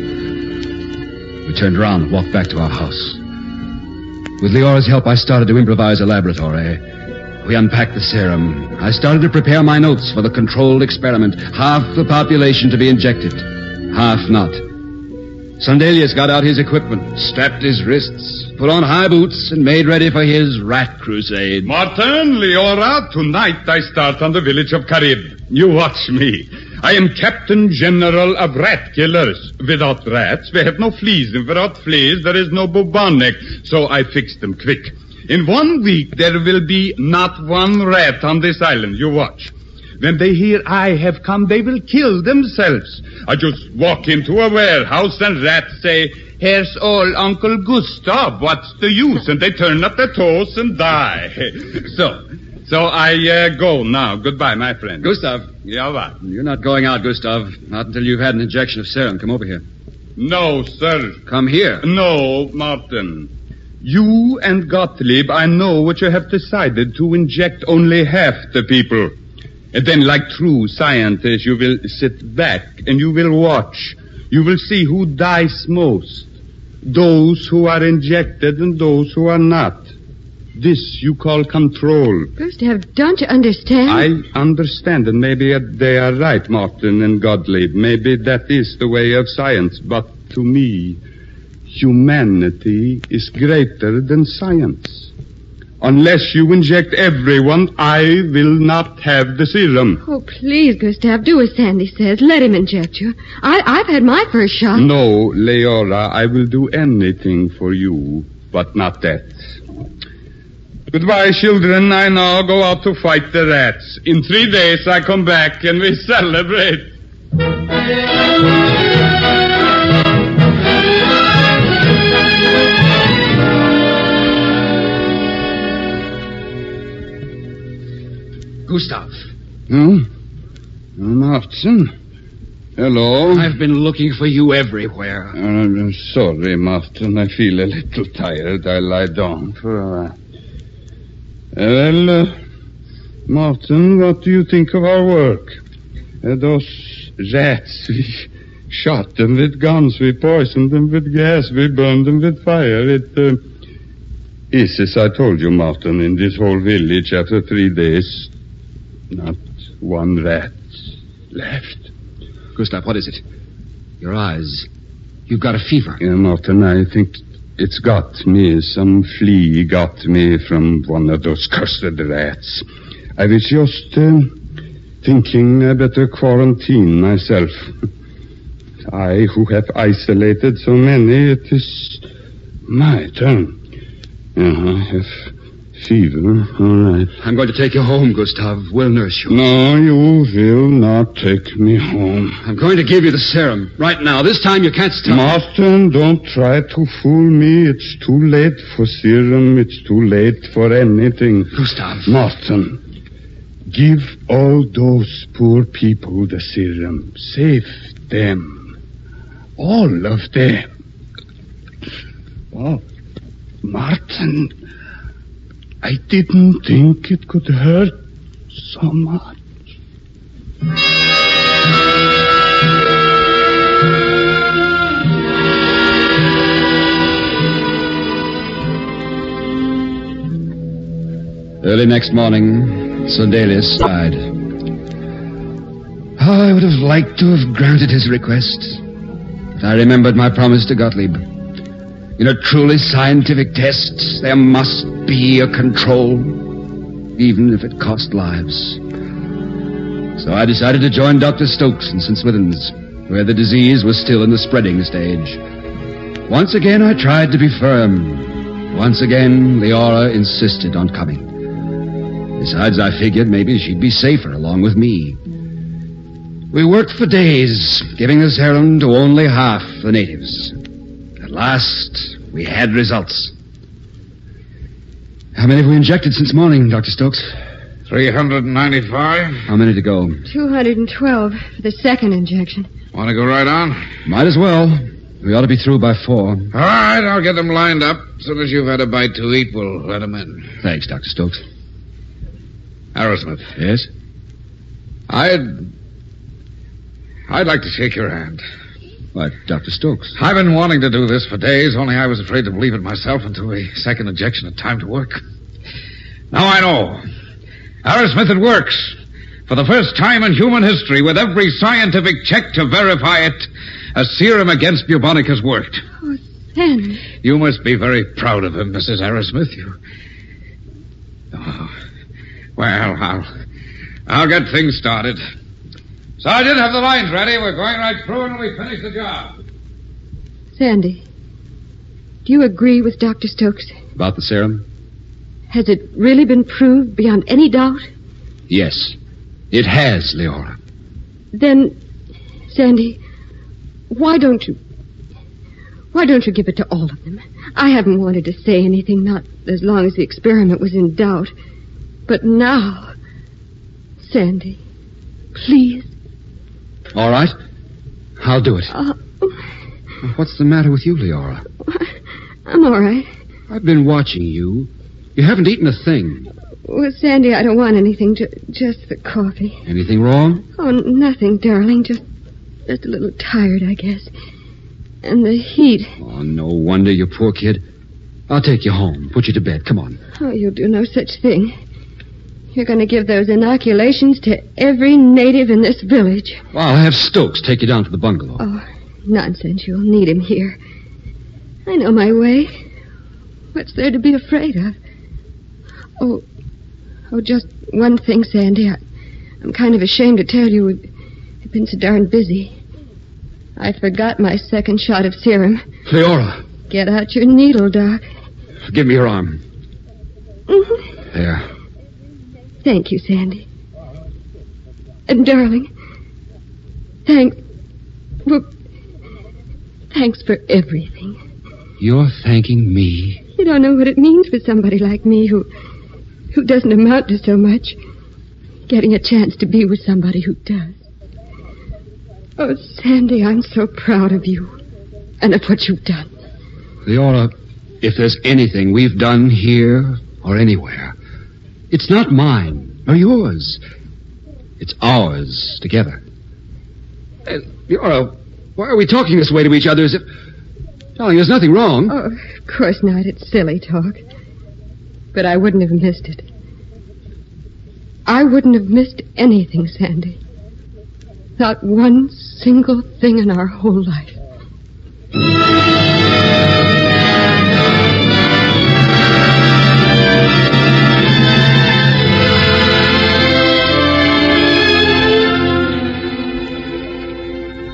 We turned around and walked back to our house. With Leora's help, I started to improvise a laboratory. We unpacked the serum. I started to prepare my notes for the controlled experiment. Half the population to be injected, half not. Sandelius got out his equipment, strapped his wrists, put on high boots, and made ready for his rat crusade. Martin, Leora, tonight I start on the village of Carib. You watch me. I am Captain General of Rat Killers. Without rats, we have no fleas, and without fleas, there is no bubonic. So I fix them quick. In 1 week, there will be not one rat on this island. You watch. When they hear I have come, they will kill themselves. I just walk into a warehouse and rats say, "Here's old Uncle Gustav. What's the use?" And they turn up their toes and die. So I go now. Goodbye, my friend. Gustav. Yeah, what? You're not going out, Gustav. Not until you've had an injection of serum. Come over here. No, sir. Come here. No, Martin. You and Gottlieb, I know what you have decided, to inject only half the people. And then, like true scientists, you will sit back and you will watch. You will see who dies most. Those who are injected and those who are not. This you call control. Gustav, don't you understand? I understand, and maybe they are right, Martin and Gottlieb. Maybe that is the way of science. But to me, humanity is greater than science. Unless you inject everyone, I will not have the serum. Oh, please, Gustav, do as Sandy says. Let him inject you. I've had my first shot. No, Leora, I will do anything for you, but not that. Goodbye, children. I now go out to fight the rats. In 3 days, I come back and we celebrate. Gustav. Martin. Hello. I've been looking for you everywhere. I'm sorry, Martin. I feel a little tired. I lie down for a while. Well, Martin, what do you think of our work? Those rats, we shot them with guns, we poisoned them with gas, we burned them with fire. It is, as I told you, Martin, in this whole village after 3 days, not one rat left. Gustav, what is it? Your eyes. You've got a fever. Yeah, Martin, I think it's got me. Some flea got me from one of those cursed rats. I was just thinking I better quarantine myself. I who have isolated so many, it is my turn. I have fever, all right. I'm going to take you home, Gustav. We'll nurse you. No, you will not take me home. I'm going to give you the serum right now. This time you can't stop. Martin, don't try to fool me. It's too late for serum. It's too late for anything. Gustav. Martin, give all those poor people the serum. Save them. All of them. Oh, Martin, I didn't think it could hurt so much. Early next morning, Sodelius died. I would have liked to have granted his request. I remembered my promise to Gottlieb. In a truly scientific test, there must be a control, even if it cost lives. So I decided to join Dr. Stokes in St. Swithin's, where the disease was still in the spreading stage. Once again, I tried to be firm. Once again, Leora insisted on coming. Besides, I figured maybe she'd be safer along with me. We worked for days, giving the serum to only half the natives. At last, we had results. How many have we injected since morning, Dr. Stokes? 395. How many to go? 212 for the second injection. Want to go right on? Might as well. We ought to be through by 4. All right, I'll get them lined up. As soon as you've had a bite to eat, we'll let them in. Thanks, Dr. Stokes. Arrowsmith. Yes? I'd like to shake your hand. What, Dr. Stokes? I've been wanting to do this for days, only I was afraid to believe it myself until the second injection had time to work. Now I know. Arrowsmith, it works. For the first time in human history, with every scientific check to verify it, a serum against bubonic has worked. Oh, Sandy. You must be very proud of him, Mrs. Arrowsmith. Well, I'll get things started. Sergeant, have the lines ready. We're going right through and we finish the job. Sandy, do you agree with Dr. Stokes? About the serum? Has it really been proved beyond any doubt? Yes, it has, Leora. Then, Sandy, why don't you give it to all of them? I haven't wanted to say anything, not as long as the experiment was in doubt. But now, Sandy, please. All right. I'll do it. What's the matter with you, Leora? I'm all right. I've been watching you. You haven't eaten a thing. Well, Sandy, I don't want anything. Just the coffee. Anything wrong? Oh, nothing, darling. Just a little tired, I guess. And the heat. Oh, no wonder, you poor kid. I'll take you home. Put you to bed. Come on. Oh, you'll do no such thing. You're going to give those inoculations to every native in this village. Well, I'll have Stokes take you down to the bungalow. Oh, nonsense. You'll need him here. I know my way. What's there to be afraid of? Oh, just one thing, Sandy. I'm kind of ashamed to tell you. We've been so darn busy. I forgot my second shot of serum. Leora. Get out your needle, Doc. Give me your arm. Mm-hmm. There. Thank you, Sandy. And, darling, thanks for everything. You're thanking me? You don't know what it means for somebody like me who doesn't amount to so much, getting a chance to be with somebody who does. Oh, Sandy, I'm so proud of you and of what you've done. Leora, if there's anything we've done here or anywhere, it's not mine or yours. It's ours together. Leora, why are we talking this way to each other as if... Darling, there's nothing wrong. Oh, of course not. It's silly talk. But I wouldn't have missed it. I wouldn't have missed anything, Sandy. Not one single thing in our whole life.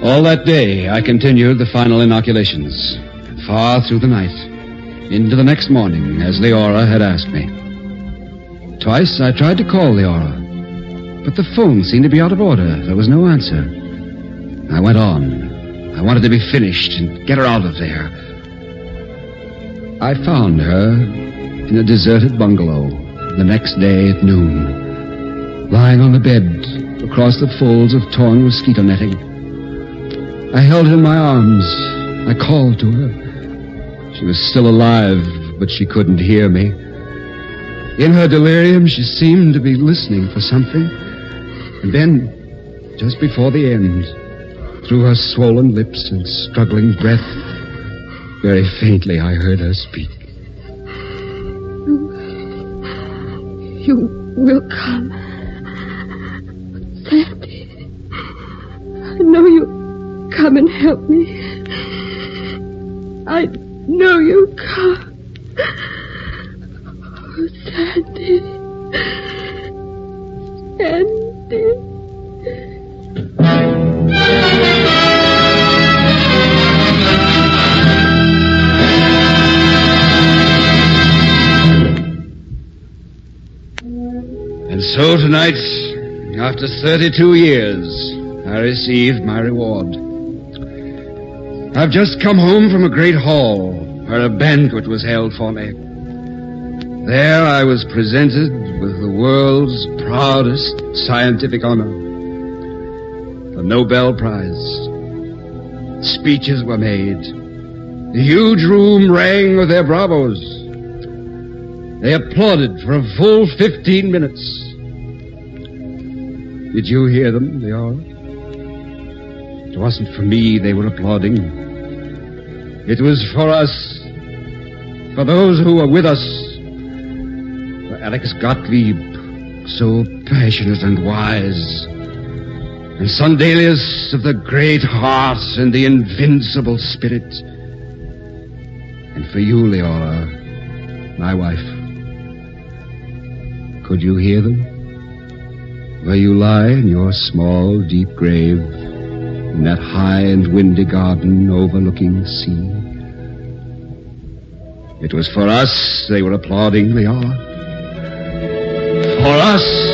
All that day, I continued the final inoculations. Far through the night. Into the next morning, as Leora had asked me. Twice I tried to call Leora. But the phone seemed to be out of order. There was no answer. I went on. I wanted to be finished and get her out of there. I found her in a deserted bungalow the next day at noon, lying on the bed across the folds of torn mosquito netting. I held her in my arms. I called to her. She was still alive, but she couldn't hear me. In her delirium, she seemed to be listening for something. And then, just before the end, through her swollen lips and struggling breath, very faintly I heard her speak. You will come. Sandy, I know you'll come and help me. I know you'll come. Oh, Sandy. Sandy. And so tonight, after 32 years, I received my reward. I've just come home from a great hall where a banquet was held for me. There I was presented with the world's proudest scientific honor, the Nobel Prize. Speeches were made. The huge room rang with their bravos. They applauded for a full 15 minutes. Did you hear them, Leora? It wasn't for me they were applauding. It was for us, for those who were with us. For Alex Gottlieb, so passionate and wise. And Sundelius of the great heart and the invincible spirit. And for you, Leora, my wife. Could you hear them? Where you lie in your small, deep grave, in that high and windy garden overlooking the sea. It was for us they were applauding, Leora. For us.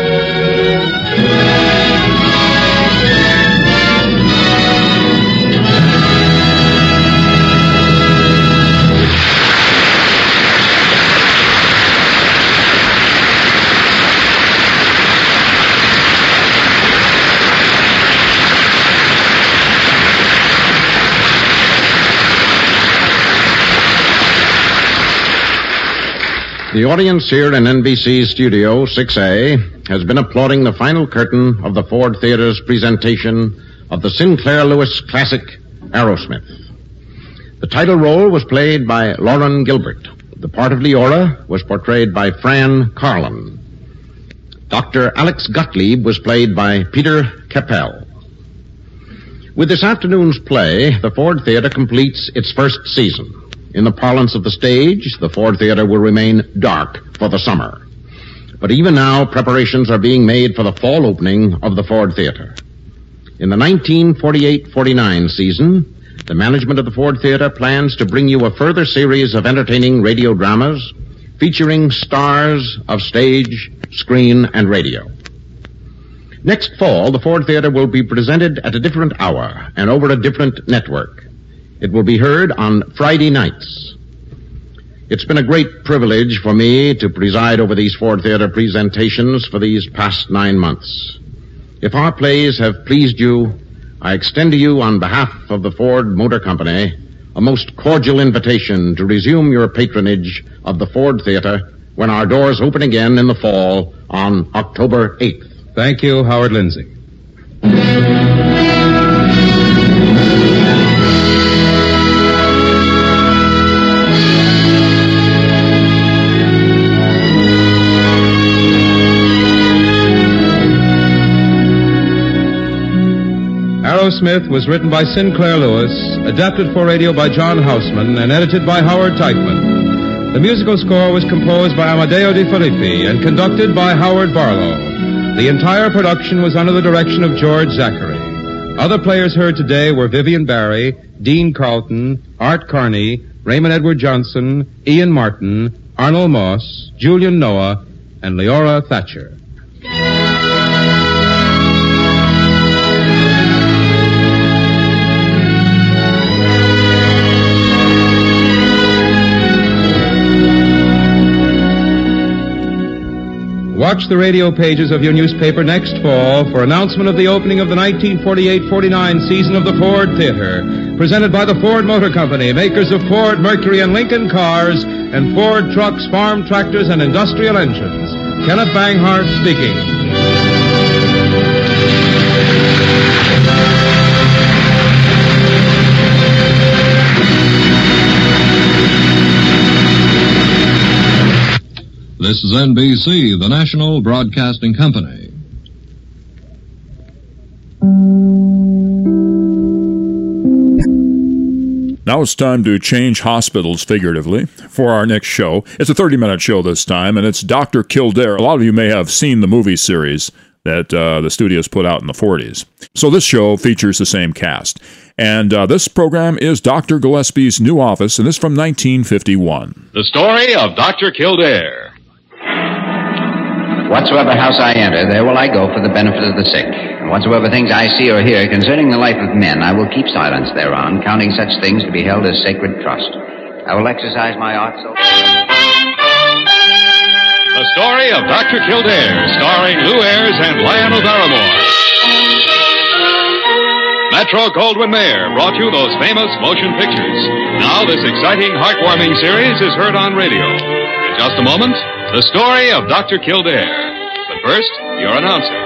The audience here in NBC Studio 6A has been applauding the final curtain of the Ford Theater's presentation of the Sinclair Lewis classic, Aerosmith. The title role was played by Lauren Gilbert. The part of Leora was portrayed by Fran Carlin. Dr. Alex Gottlieb was played by Peter Capell. With this afternoon's play, the Ford Theater completes its first season. In the parlance of the stage, the Ford Theater will remain dark for the summer. But even now, preparations are being made for the fall opening of the Ford Theater. In the 1948-49 season, the management of the Ford Theater plans to bring you a further series of entertaining radio dramas featuring stars of stage, screen, and radio. Next fall, the Ford Theater will be presented at a different hour and over a different network. It will be heard on Friday nights. It's been a great privilege for me to preside over these Ford Theater presentations for these past 9 months. If our plays have pleased you, I extend to you on behalf of the Ford Motor Company a most cordial invitation to resume your patronage of the Ford Theater when our doors open again in the fall on October 8th. Thank you, Howard Lindsay. Aerosmith was written by Sinclair Lewis, adapted for radio by John Houseman, and edited by Howard Teichman. The musical score was composed by Amadeo Di Filippi and conducted by Howard Barlow. The entire production was under the direction of George Zachary. Other players heard today were Vivian Barry, Dean Carlton, Art Carney, Raymond Edward Johnson, Ian Martin, Arnold Moss, Julian Noah, and Leora Thatcher. Watch the radio pages of your newspaper next fall for announcement of the opening of the 1948-49 season of the Ford Theater, presented by the Ford Motor Company, makers of Ford, Mercury, and Lincoln cars, and Ford trucks, farm tractors, and industrial engines. Kenneth Banghart speaking. This is NBC, the National Broadcasting Company. Now it's time to change hospitals figuratively for our next show. It's a 30-minute show this time, and it's Dr. Kildare. A lot of you may have seen the movie series that the studios put out in the 40s. So this show features the same cast. And this program is Dr. Gillespie's new office, and it's from 1951. The story of Dr. Kildare. Whatsoever house I enter, there will I go for the benefit of the sick. And whatsoever things I see or hear concerning the life of men, I will keep silence thereon, counting such things to be held as sacred trust. I will exercise my art so... The story of Dr. Kildare, starring Lou Ayres and Lionel Barrymore. Metro-Goldwyn-Mayer brought you those famous motion pictures. Now this exciting, heartwarming series is heard on radio. In just a moment, the story of Dr. Kildare. But first, your announcer.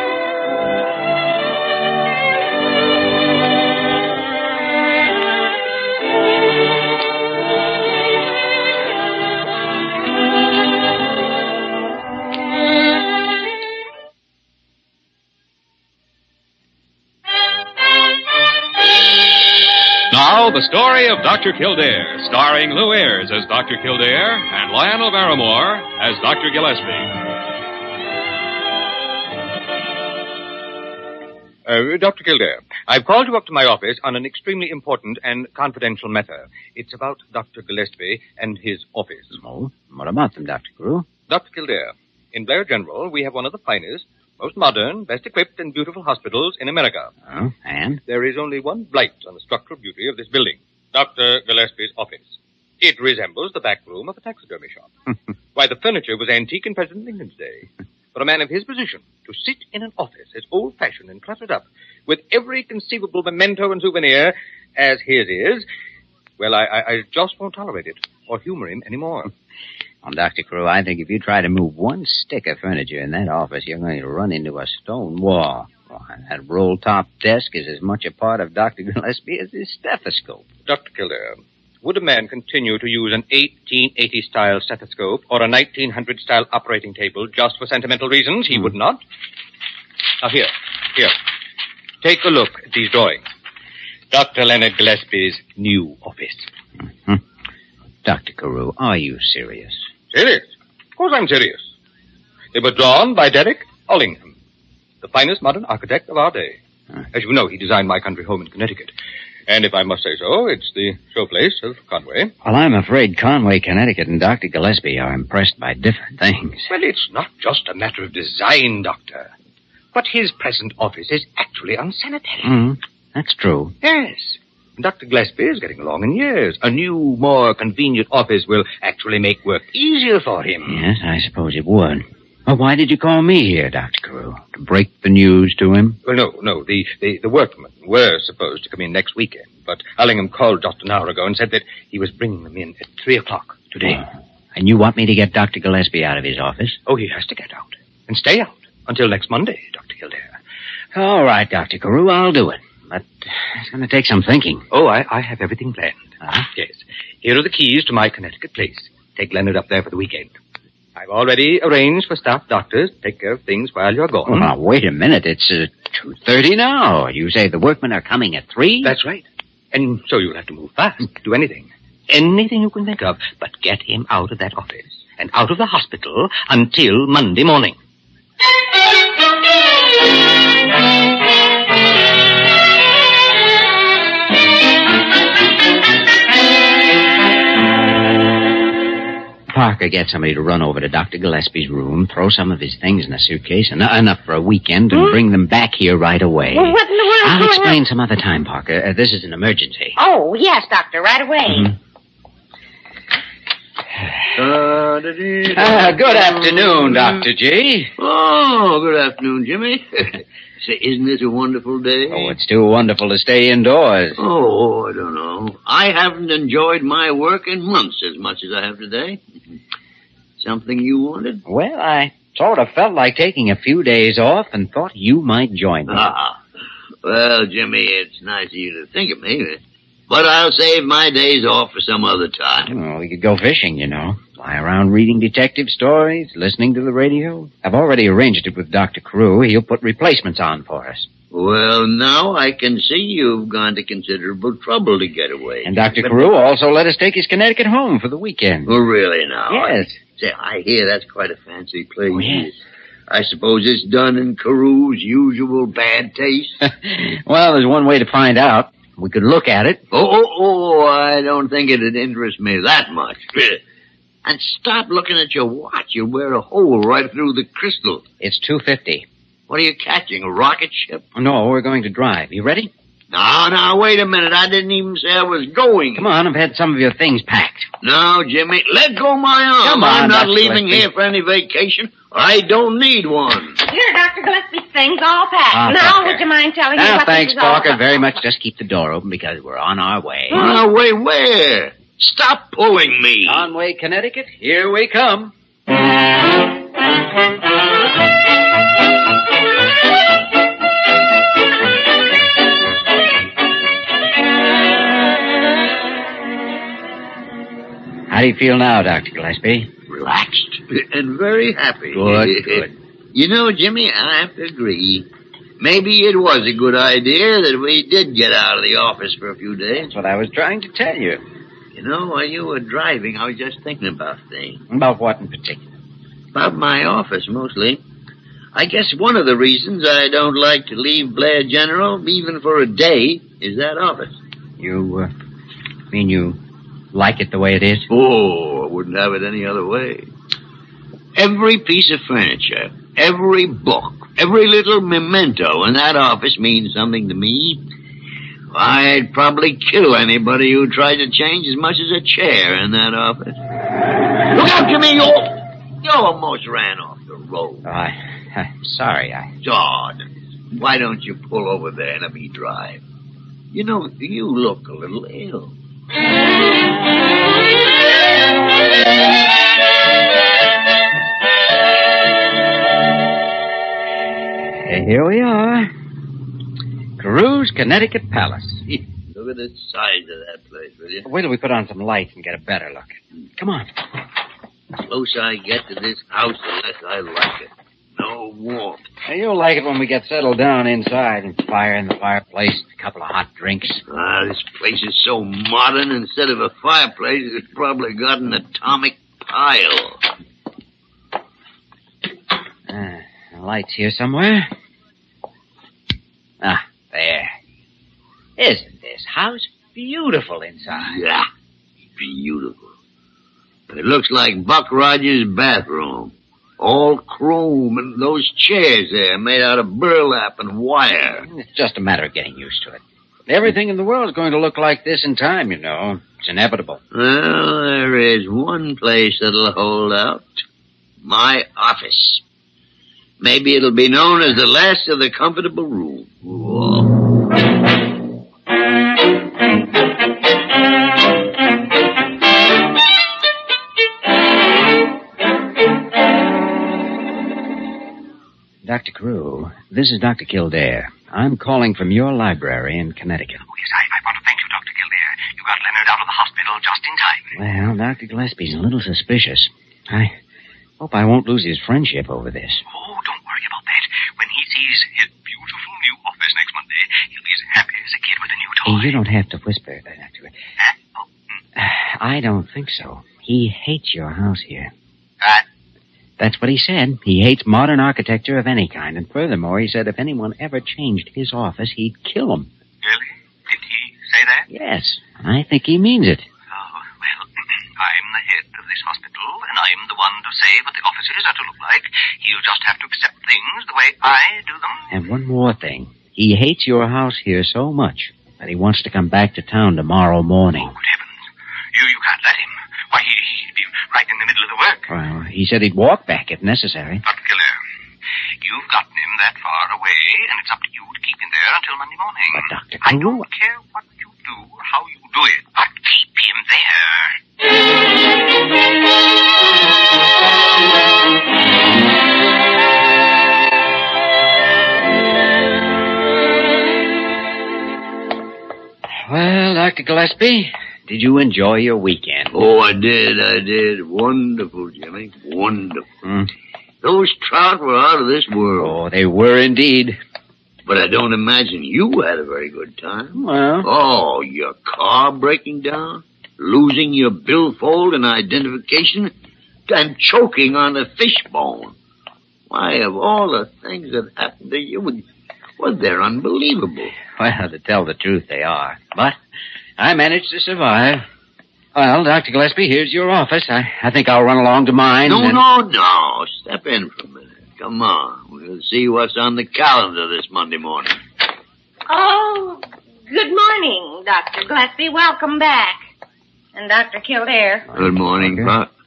Now, the story of Dr. Kildare, starring Lou Ayres as Dr. Kildare and Lionel Barrymore as Dr. Gillespie. Dr. Kildare, I've called you up to my office on an extremely important and confidential matter. It's about Dr. Gillespie and his office. Oh, what about them, Dr. Carew? Dr. Kildare, in Blair General, we have one of the finest, most modern, best equipped, and beautiful hospitals in America. Oh, and? There is only one blight on the structural beauty of this building. Dr. Gillespie's office. It resembles the back room of a taxidermy shop. Why, the furniture was antique in President Lincoln's day. For a man of his position to sit in an office as old-fashioned and cluttered up with every conceivable memento and souvenir as his is, well, I just won't tolerate it or humor him anymore. Well, Dr. Carew, I think if you try to move one stick of furniture in that office, you're going to run into a stone wall. Oh, and that roll-top desk is as much a part of Dr. Gillespie as his stethoscope. Dr. Kildare, would a man continue to use an 1880-style stethoscope or a 1900-style operating table just for sentimental reasons? He would not. Now, here. Take a look at these drawings. Dr. Leonard Gillespie's new office. Mm-hmm. Dr. Carew, are you serious? Serious? Of course I'm serious. They were drawn by Derek Ollingham, the finest modern architect of our day. As you know, he designed my country home in Connecticut. And if I must say so, it's the showplace of Conway. Well, I'm afraid Conway, Connecticut and Dr. Gillespie are impressed by different things. Well, it's not just a matter of design, Doctor. But his present office is actually unsanitary. That's true. Yes. And Dr. Gillespie is getting along in years. A new, more convenient office will actually make work easier for him. Yes, I suppose it would. Well, why did you call me here, Dr. Carew? To break the news to him? Well, no. The workmen were supposed to come in next weekend, but Ollingham called just an hour ago and said that he was bringing them in at 3 o'clock today. Oh. And you want me to get Dr. Gillespie out of his office? Oh, he has to get out. And stay out until next Monday, Dr. Kildare. All right, Dr. Carew, I'll do it. But it's going to take some thinking. Oh, I have everything planned. Yes. Here are the keys to my Connecticut place. Take Leonard up there for the weekend. I've already arranged for staff doctors to take care of things while you're gone. Well, now, wait a minute. It's 2:30 now. You say the workmen are coming at 3? That's right. And so you'll have to move fast. Do anything. Anything you can think of. But get him out of that office and out of the hospital until Monday morning. Parker get somebody to run over to Dr. Gillespie's room, throw some of his things in a suitcase, enough for a weekend, and bring them back here right away. Well, what in the world's I'll going explain on? some other time, Parker. This is an emergency. Oh, yes, Doctor, right away. Good afternoon, Dr. G. Oh, good afternoon, Jimmy. Say, isn't it a wonderful day? Oh, it's too wonderful to stay indoors. Oh, I don't know. I haven't enjoyed my work in months as much as I have today. Something you wanted? Well, I sort of felt like taking a few days off and thought you might join me. Well, Jimmy, it's nice of you to think of me, but I'll save my days off for some other time. Well, we could go fishing, you know. Lie around reading detective stories, listening to the radio. I've already arranged it with Dr. Carew. He'll put replacements on for us. Well, now I can see you've gone to considerable trouble to get away. And Dr. Carew also let us take his Connecticut home for the weekend. Oh, really now? Yes. Say, I hear that's quite a fancy place. Oh, yes. I suppose it's done in Carew's usual bad taste? Well, there's one way to find out. We could look at it. Oh, I don't think it'd interest me that much. And stop looking at your watch. You'll wear a hole right through the crystal. It's 2:50. What are you catching, a rocket ship? No, we're going to drive. You ready? Now, wait a minute. I didn't even say I was going. Come on, I've had some of your things packed. No, Jimmy, let go my arm. Come on, I'm not Dr. leaving Gillespie. here for any vacation. I don't need one. Here, Dr. Gillespie's things all packed. Ah, now, Parker. would you mind telling me what Thanks, this is all Parker, about? very much. Just keep the door open because we're on our way. On our way where? Stop pulling me. Conway, Connecticut, here we come. How do you feel now, Dr. Gillespie? Relaxed and very happy. Good. You know, Jimmy, I have to agree. Maybe it was a good idea that we did get out of the office for a few days. That's what I was trying to tell you. You know, while you were driving, I was just thinking about things. About what in particular? About my office, mostly. I guess one of the reasons I don't like to leave Blair General, even for a day, is that office. You, mean you like it the way it is? Oh, I wouldn't have it any other way. Every piece of furniture, every book, every little memento in that office means something to me. I'd probably kill anybody who tried to change as much as a chair in that office. Look out, Jimmy! You almost ran off the road. I'm sorry, God, why don't you pull over there and let me drive? You know, you look a little ill. Here we are. Carew's Connecticut Palace. Look at the size of that place, will you? Wait till we put on some lights and get a better look. Come on. The closer I get to this house, the less I like it. No warmth. Hey, you'll like it when we get settled down inside and fire in the fireplace, a couple of hot drinks. This place is so modern, instead of a fireplace, it's probably got an atomic pile. Lights here somewhere. There. Isn't this house beautiful inside? Yeah, beautiful. It looks like Buck Rogers' bathroom. All chrome, and those chairs there made out of burlap and wire. It's just a matter of getting used to it. Everything in the world is going to look like this in time, you know. It's inevitable. Well, there is one place that'll hold out. My office. Maybe it'll be known as the last of the comfortable room. Whoa. Dr. Carew, this is Dr. Kildare. I'm calling from your library in Connecticut. Oh, yes, I want to thank you, Dr. Kildare. You got Leonard out of the hospital just in time. Well, Dr. Gillespie's a little suspicious. I hope I won't lose his friendship over this. Oh, don't worry about that. When he sees his beautiful new office next Monday, he'll be as happy as a kid with a new toy. You don't have to whisper that to it. I don't think so. He hates your house here. That's what he said. He hates modern architecture of any kind. And furthermore, he said if anyone ever changed his office, he'd kill him. Really? Did he say that? Yes, I think he means it. Oh, well, I'm the head of this hospital, and to say what the offices are to look like. He'll just have to accept things the way I do them. And one more thing. He hates your house here so much that he wants to come back to town tomorrow morning. Oh, good heavens. You can't let him. Why, he'd be right in the middle of the work. Well, he said he'd walk back if necessary. Dr. Kildare, you've gotten him that far away, and it's up to you to keep him there until Monday morning. But, Dr. I don't care what you do or how you do it, but keep him there. Well, Dr. Gillespie, did you enjoy your weekend? Oh, I did. Wonderful, Jimmy. Wonderful. Those trout were out of this world. Oh, they were indeed. But I don't imagine you had a very good time. Well. Oh, your car breaking down, losing your billfold and identification, and choking on a fishbone. Why, of all the things that happened to you, well, they're unbelievable. Well, to tell the truth, they are. But I managed to survive. Well, Dr. Gillespie, here's your office. I think I'll run along to mine. No. Step in for a minute. Come on. We'll see what's on the calendar this Monday morning. Oh, good morning, Dr. Gillespie. Welcome back. And Dr. Kildare. Good morning,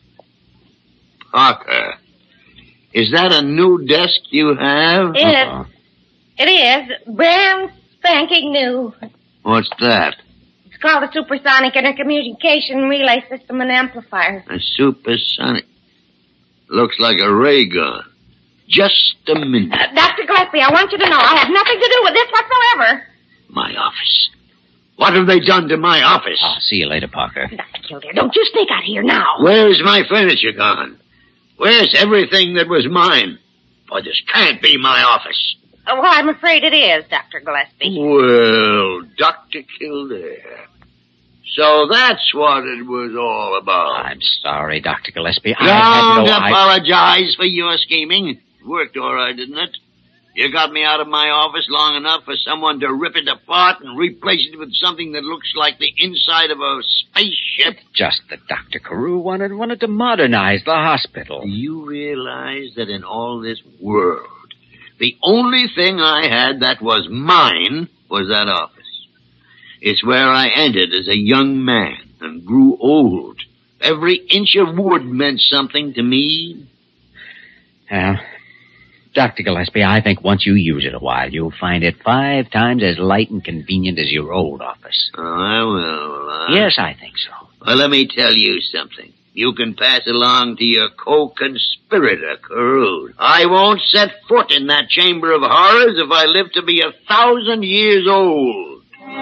Parker. Is that a new desk you have? It is. Brand spanking new. What's that? It's called a supersonic intercommunication relay system and amplifier. A supersonic. Looks like a ray gun. Just a minute. Dr. Gillespie, I want you to know I have nothing to do with this whatsoever. My office. What have they done to my office? I'll see you later, Parker. Dr. Kildare, don't you sneak out here now. Where's my furniture gone? Where's everything that was mine? Boy, this can't be my office. Well, I'm afraid it is, Dr. Gillespie. Well, Dr. Kildare. So that's what it was all about. I'm sorry, Dr. Gillespie. Don't apologize for your scheming. It worked all right, didn't it? You got me out of my office long enough for someone to rip it apart and replace it with something that looks like the inside of a spaceship. Just that Dr. Carew wanted to modernize the hospital. Do you realize that in all this world, the only thing I had that was mine was that office? It's where I entered as a young man and grew old. Every inch of wood meant something to me. Well, Dr. Gillespie, I think once you use it a while, you'll find it 5 times as light and convenient as your old office. Oh, I will. Yes, I think so. Well, let me tell you something. You can pass along to your co-conspirator, Carew. I won't set foot in that chamber of horrors if I live to be 1,000 years old.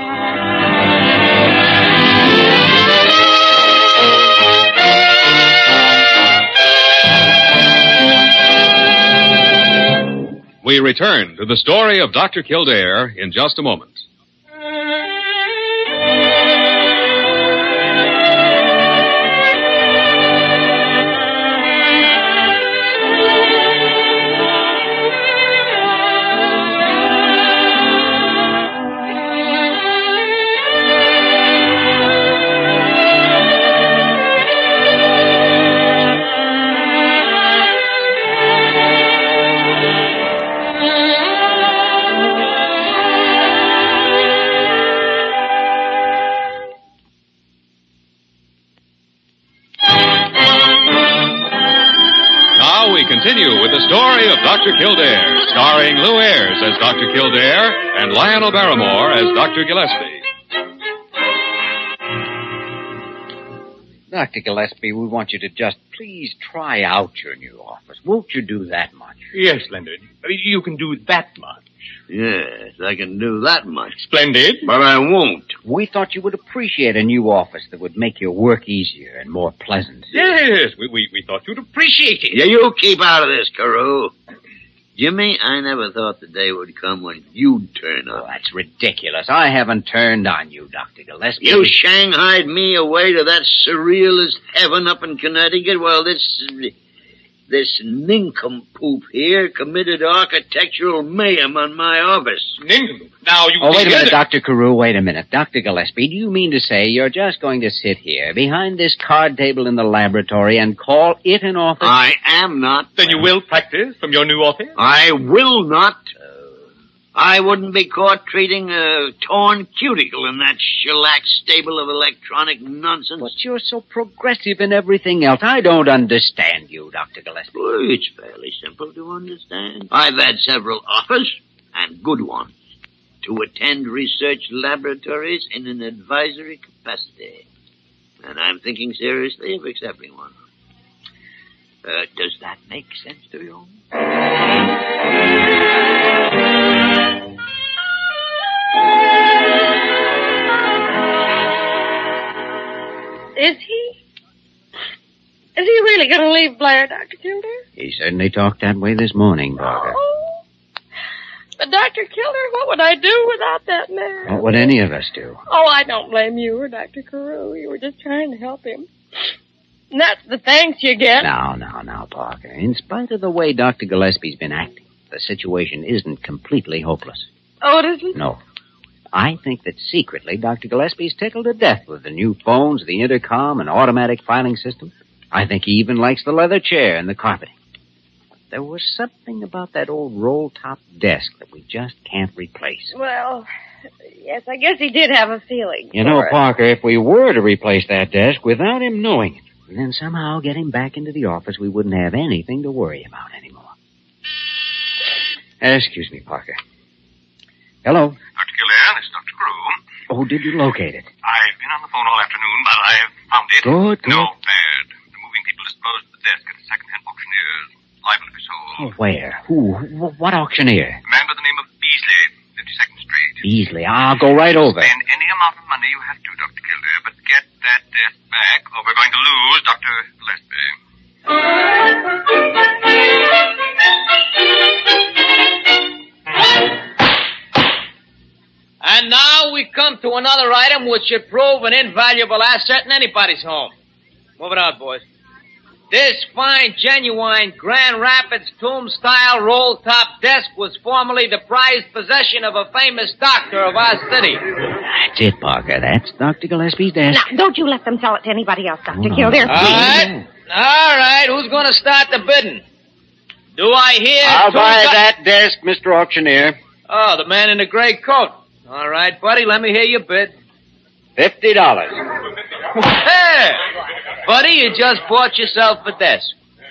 We return to the story of Dr. Kildare in just a moment. Continue with the story of Dr. Kildare, starring Lou Ayres as Dr. Kildare and Lionel Barrymore as Dr. Gillespie. Dr. Gillespie, we want you to just please try out your new office. Won't you do that much? Yes, Leonard. You can do that much. Yes, I can do that much. Splendid. But I won't. We thought you would appreciate a new office that would make your work easier and more pleasant. Yes, we thought you'd appreciate it. Yeah, you keep out of this, Carew. Jimmy, I never thought the day would come when you'd turn up. Oh, that's ridiculous. I haven't turned on you, Dr. Gillespie. You shanghaied me away to that surrealist heaven up in Connecticut. Well, this... This nincompoop here committed architectural mayhem on my office. Nincompoop? Now, you... Oh, wait a minute, Dr. Carew, wait a minute. Dr. Gillespie, do you mean to say you're just going to sit here behind this card table in the laboratory and call it an office? I am not. Then you will practice from your new office? I will not. I wouldn't be caught treating a torn cuticle in that shellac stable of electronic nonsense. But you're so progressive in everything else. I don't understand you, Dr. Gillespie. Well, it's fairly simple to understand. I've had several offers, and good ones, to attend research laboratories in an advisory capacity. And I'm thinking seriously of accepting one. Does that make sense to you? Is he? Is he really going to leave Blair, Dr. Kildare? He certainly talked that way this morning, Parker. Oh. But, Dr. Kildare, what would I do without that man? What would any of us do? Oh, I don't blame you or Dr. Carew. You were just trying to help him. And that's the thanks you get. Now, Parker. In spite of the way Dr. Gillespie's been acting, the situation isn't completely hopeless. Oh, it isn't? No. I think that secretly Dr. Gillespie's tickled to death with the new phones, the intercom, and automatic filing system. I think he even likes the leather chair and the carpeting. There was something about that old roll-top desk that we just can't replace. Well, yes, I guess he did have a feeling. You know, for it. Parker, if we were to replace that desk without him knowing it, then somehow get him back into the office, we wouldn't have anything to worry about anymore. Excuse me, Parker. Hello. Dr. Kildare, this is Dr. Carew. Oh, did you locate it? I've been on the phone all afternoon, but I've found it. Good. No, bad. The moving people disposed of the desk at a second-hand auctioneer's. Liable to be sold. Oh, where? Who? What auctioneer? A man by the name of Beasley, 52nd Street. Beasley. I'll go right over. Spend any amount of money you have to, Dr. Kildare, but get that desk back, or we're going to lose Dr. Gillespie. And now we come to another item which should prove an invaluable asset in anybody's home. Move it out, boys. This fine, genuine Grand Rapids tomb-style roll-top desk was formerly the prized possession of a famous doctor of our city. That's it, Parker. That's Dr. Gillespie's desk. Now, don't you let them sell it to anybody else, Dr. Kildare. All right. Who's going to start the bidding? Do I hear... I'll buy that desk, Mr. Auctioneer. Oh, the man in the gray coat. All right, buddy, let me hear your bid. $50. Hey! Buddy, you just bought yourself a desk.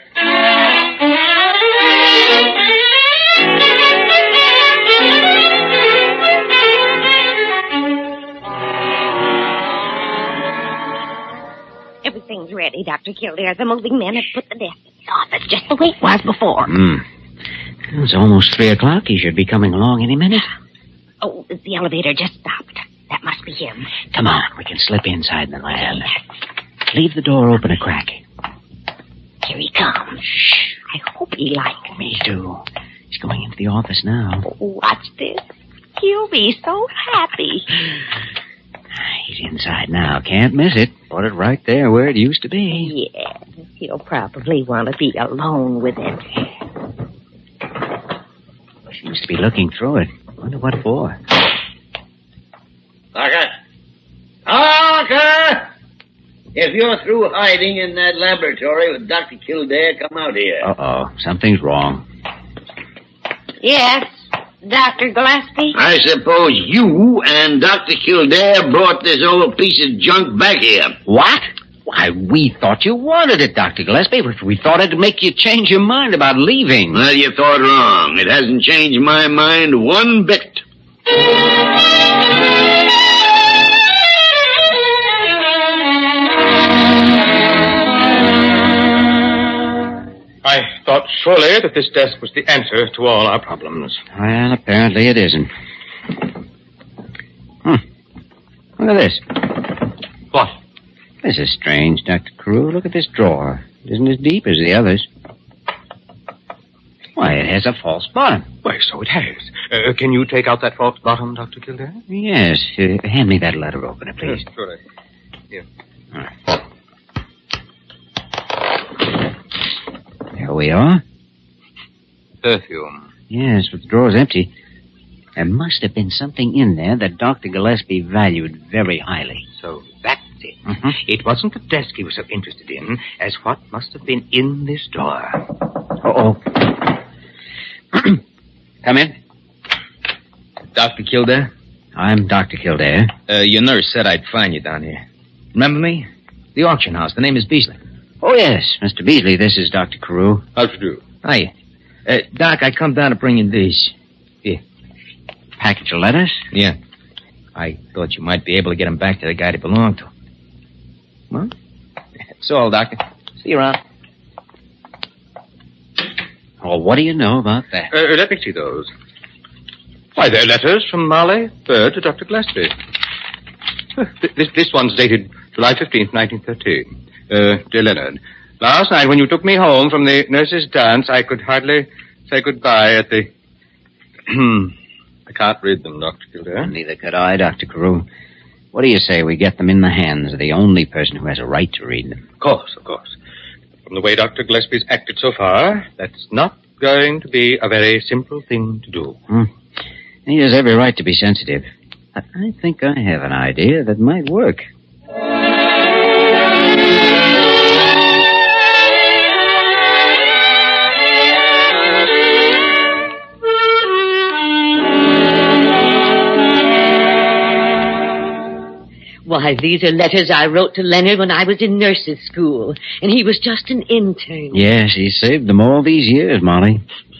Everything's ready, Dr. Kildare. The moving men have put the desk in the office just the way it was before. It's almost 3 o'clock. He should be coming along any minute. Oh, the elevator just stopped. That must be him. Come on, we can slip inside the lab. Leave the door open a crack. Here he comes. Shh. I hope he likes me. Me too. He's going into the office now. Watch this. He'll be so happy. He's inside now. Can't miss it. Put it right there where it used to be. Yeah. He'll probably want to be alone with it. Seems to be looking through it. Wonder what for. Parker! Parker! If you're through hiding in that laboratory with Dr. Kildare, come out here. Uh-oh. Something's wrong. Yes, Dr. Gillespie? I suppose you and Dr. Kildare brought this old piece of junk back here. What? Why, we thought you wanted it, Dr. Gillespie. We thought it'd make you change your mind about leaving. Well, you thought wrong. It hasn't changed my mind one bit. I thought surely that this desk was the answer to all our problems. Well, apparently it isn't. Look at this. What? This is strange, Dr. Carew. Look at this drawer. It isn't as deep as the others. Why, it has a false bottom. Why, so it has. Can you take out that false bottom, Dr. Kildare? Yes. Hand me that letter opener, please. Sure. Here. All right. Here we are. Perfume. Yes, but the drawer's empty. There must have been something in there that Dr. Gillespie valued very highly. So that's it. It wasn't the desk he was so interested in as what must have been in this drawer. Uh-oh. Come in. Dr. Kildare? I'm Dr. Kildare. Your nurse said I'd find you down here. Remember me? The auction house. The name is Beasley. Oh, yes, Mr. Beasley. This is Dr. Carew. How'd you do? Hiya. Doc, I come down to bring you these. Here. Package of letters? Yeah. I thought you might be able to get them back to the guy they belong to. Well, that's all, Doctor. See you around. Oh, what do you know about that? Let me see those. Why, they're letters from Marley Bird to Dr. Gillespie. This one's dated July 15th, 1913. Dear Leonard, last night when you took me home from the nurse's dance, I could hardly say goodbye at the... I can't read them, Dr. Kildare. Neither could I, Dr. Carew. What do you say we get them in the hands of the only person who has a right to read them? Of course. From the way Dr. Gillespie's acted so far, that's not going to be a very simple thing to do. He has every right to be sensitive. But I think I have an idea that might work. Why, these are letters I wrote to Leonard when I was in nurse's school, and he was just an intern. Yes, he saved them all these years, Molly.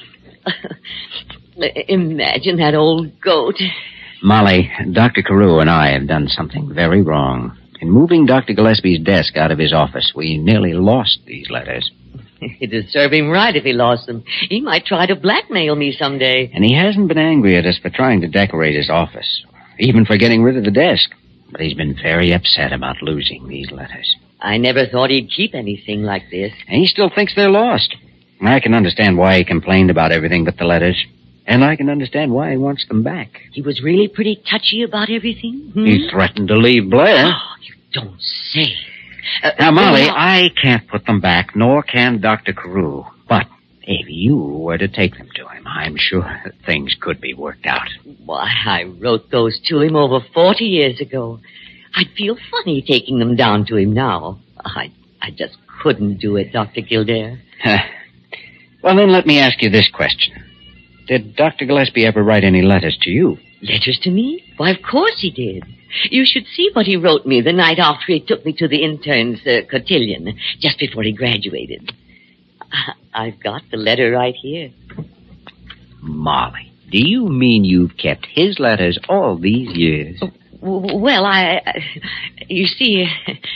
Imagine that old goat. Molly, Dr. Carew and I have done something very wrong. In moving Dr. Gillespie's desk out of his office, we nearly lost these letters. It'd serve him right if he lost them. He might try to blackmail me someday. And he hasn't been angry at us for trying to decorate his office, even for getting rid of the desk. But he's been very upset about losing these letters. I never thought he'd keep anything like this. And he still thinks they're lost. I can understand why he complained about everything but the letters. And I can understand why he wants them back. He was really pretty touchy about everything? He threatened to leave Blair. Oh, you don't say. Now, Molly, I can't put them back, nor can Dr. Carew. But if you were to take them to him, I'm sure that things could be worked out. Why, I wrote those to him over 40 years ago. I'd feel funny taking them down to him now. I just couldn't do it, Dr. Kildare. Well, then let me ask you this question. Did Dr. Gillespie ever write any letters to you? Letters to me? Why, of course he did. You should see what he wrote me the night after he took me to the intern's cotillion, just before he graduated. I've got the letter right here. Molly, do you mean you've kept his letters all these years? Well, you see,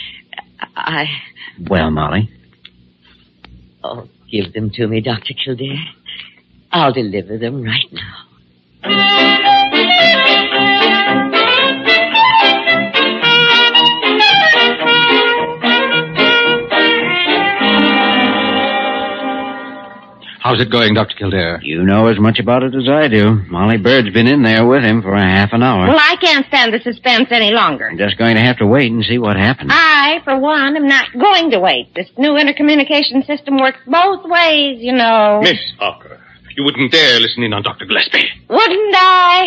Well, Molly? Oh, give them to me, Dr. Kildare. I'll deliver them right now. How's it going, Dr. Kildare? You know as much about it as I do. Molly Bird's been in there with him for a half an hour. Well, I can't stand the suspense any longer. I'm just going to have to wait and see what happens. I, for one, am not going to wait. This new intercommunication system works both ways, you know. Miss Parker, you wouldn't dare listen in on Dr. Gillespie. Wouldn't I?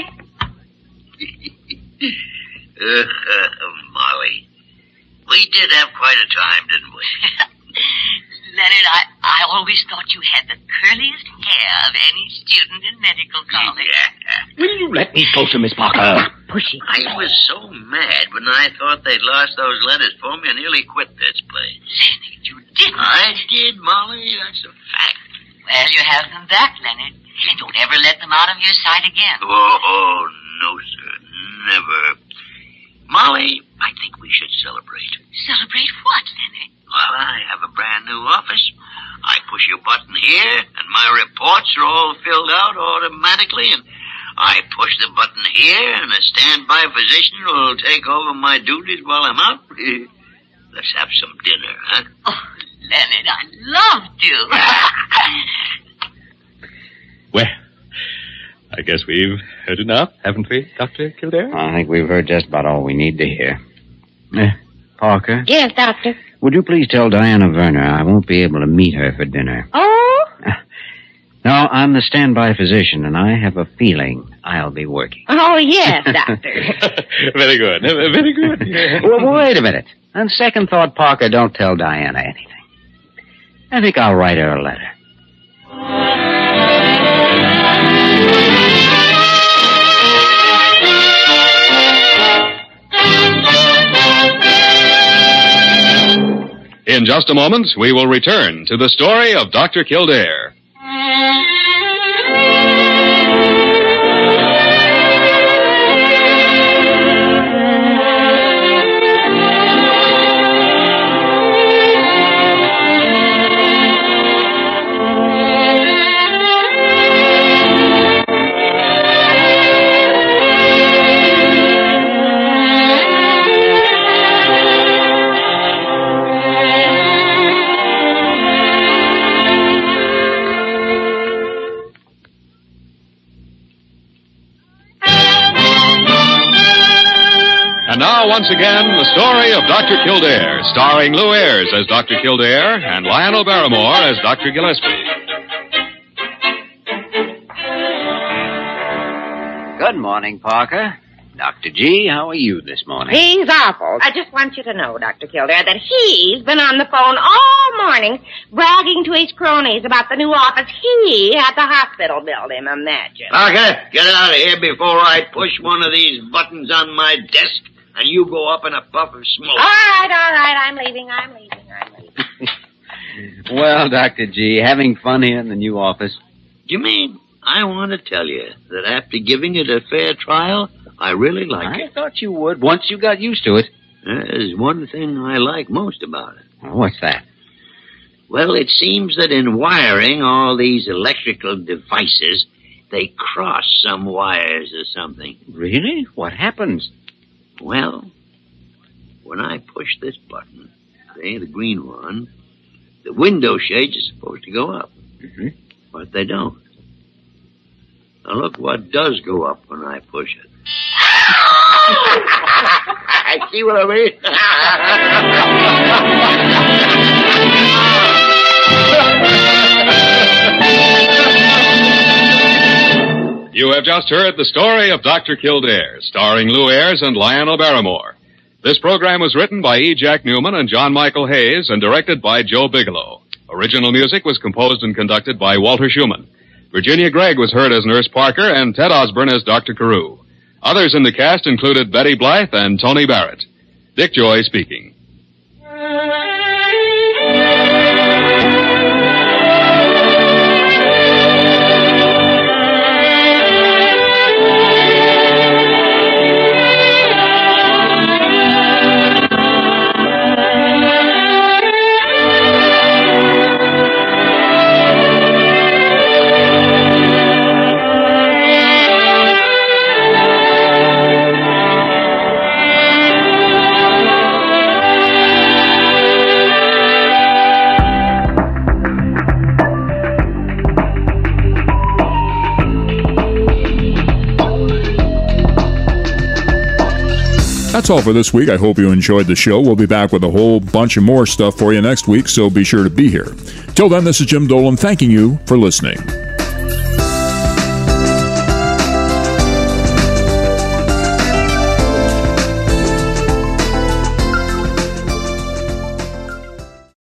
Molly, we did have quite a time, didn't we? Leonard, I always thought you had the curliest hair of any student in medical college. Will you let me go to Miss Parker? Pushy. I was so mad when I thought they'd lost those letters for me, I nearly quit this place. Leonard, you didn't. I did, Molly. That's a fact. Well, you have them back, Leonard. And don't ever let them out of your sight again. Oh, no, sir. Never. Molly, I think we should celebrate. Celebrate what, Leonard? Well, I have a brand new office. I push a button here, and my reports are all filled out automatically, and I push the button here, and a standby physician will take over my duties while I'm out. Let's have some dinner, huh? Oh, Leonard, I love to. Well, I guess we've heard enough, haven't we, Dr. Kildare? I think we've heard just about all we need to hear. Parker? Yes, Doctor. Would you please tell Diana Werner I won't be able to meet her for dinner? Oh, No, I'm the standby physician, and I have a feeling I'll be working. Oh, yes, Doctor. Very good. Very good. Well, wait a minute. On second thought, Parker, don't tell Diana anything. I think I'll write her a letter. In just a moment, we will return to the story of Dr. Kildare. And now, once again, the story of Dr. Kildare, starring Lou Ayres as Dr. Kildare and Lionel Barrymore as Dr. Gillespie. Good morning, Parker. Dr. G, how are you this morning? He's awful. I just want you to know, Dr. Kildare, that he's been on the phone all morning bragging to his cronies about the new office he had the hospital build him, imagine. Parker, get out of here before I push one of these buttons on my desk and you go up in a puff of smoke. All right, I'm leaving. Well, Dr. G, having fun here in the new office? You mean I want to tell you that after giving it a fair trial, I really like it. I thought you would, once you got used to it. There's one thing I like most about it. What's that? Well, it seems that in wiring all these electrical devices, they cross some wires or something. Really? What happens? Well, when I push this button, see, the green one, the window shades are supposed to go up. Mm-hmm. But they don't. Now look what does go up when I push it. I see what I mean? You have just heard the story of Dr. Kildare, starring Lou Ayres and Lionel Barrymore. This program was written by E. Jack Newman and John Michael Hayes and directed by Joe Bigelow. Original music was composed and conducted by Walter Schumann. Virginia Gregg was heard as Nurse Parker and Ted Osborne as Dr. Carew. Others in the cast included Betty Blythe and Tony Barrett. Dick Joy speaking. That's all for this week. I hope you enjoyed the show. We'll be back with a whole bunch of more stuff for you next week, so be sure to be here. Till then, this is Jim Dolan thanking you for listening.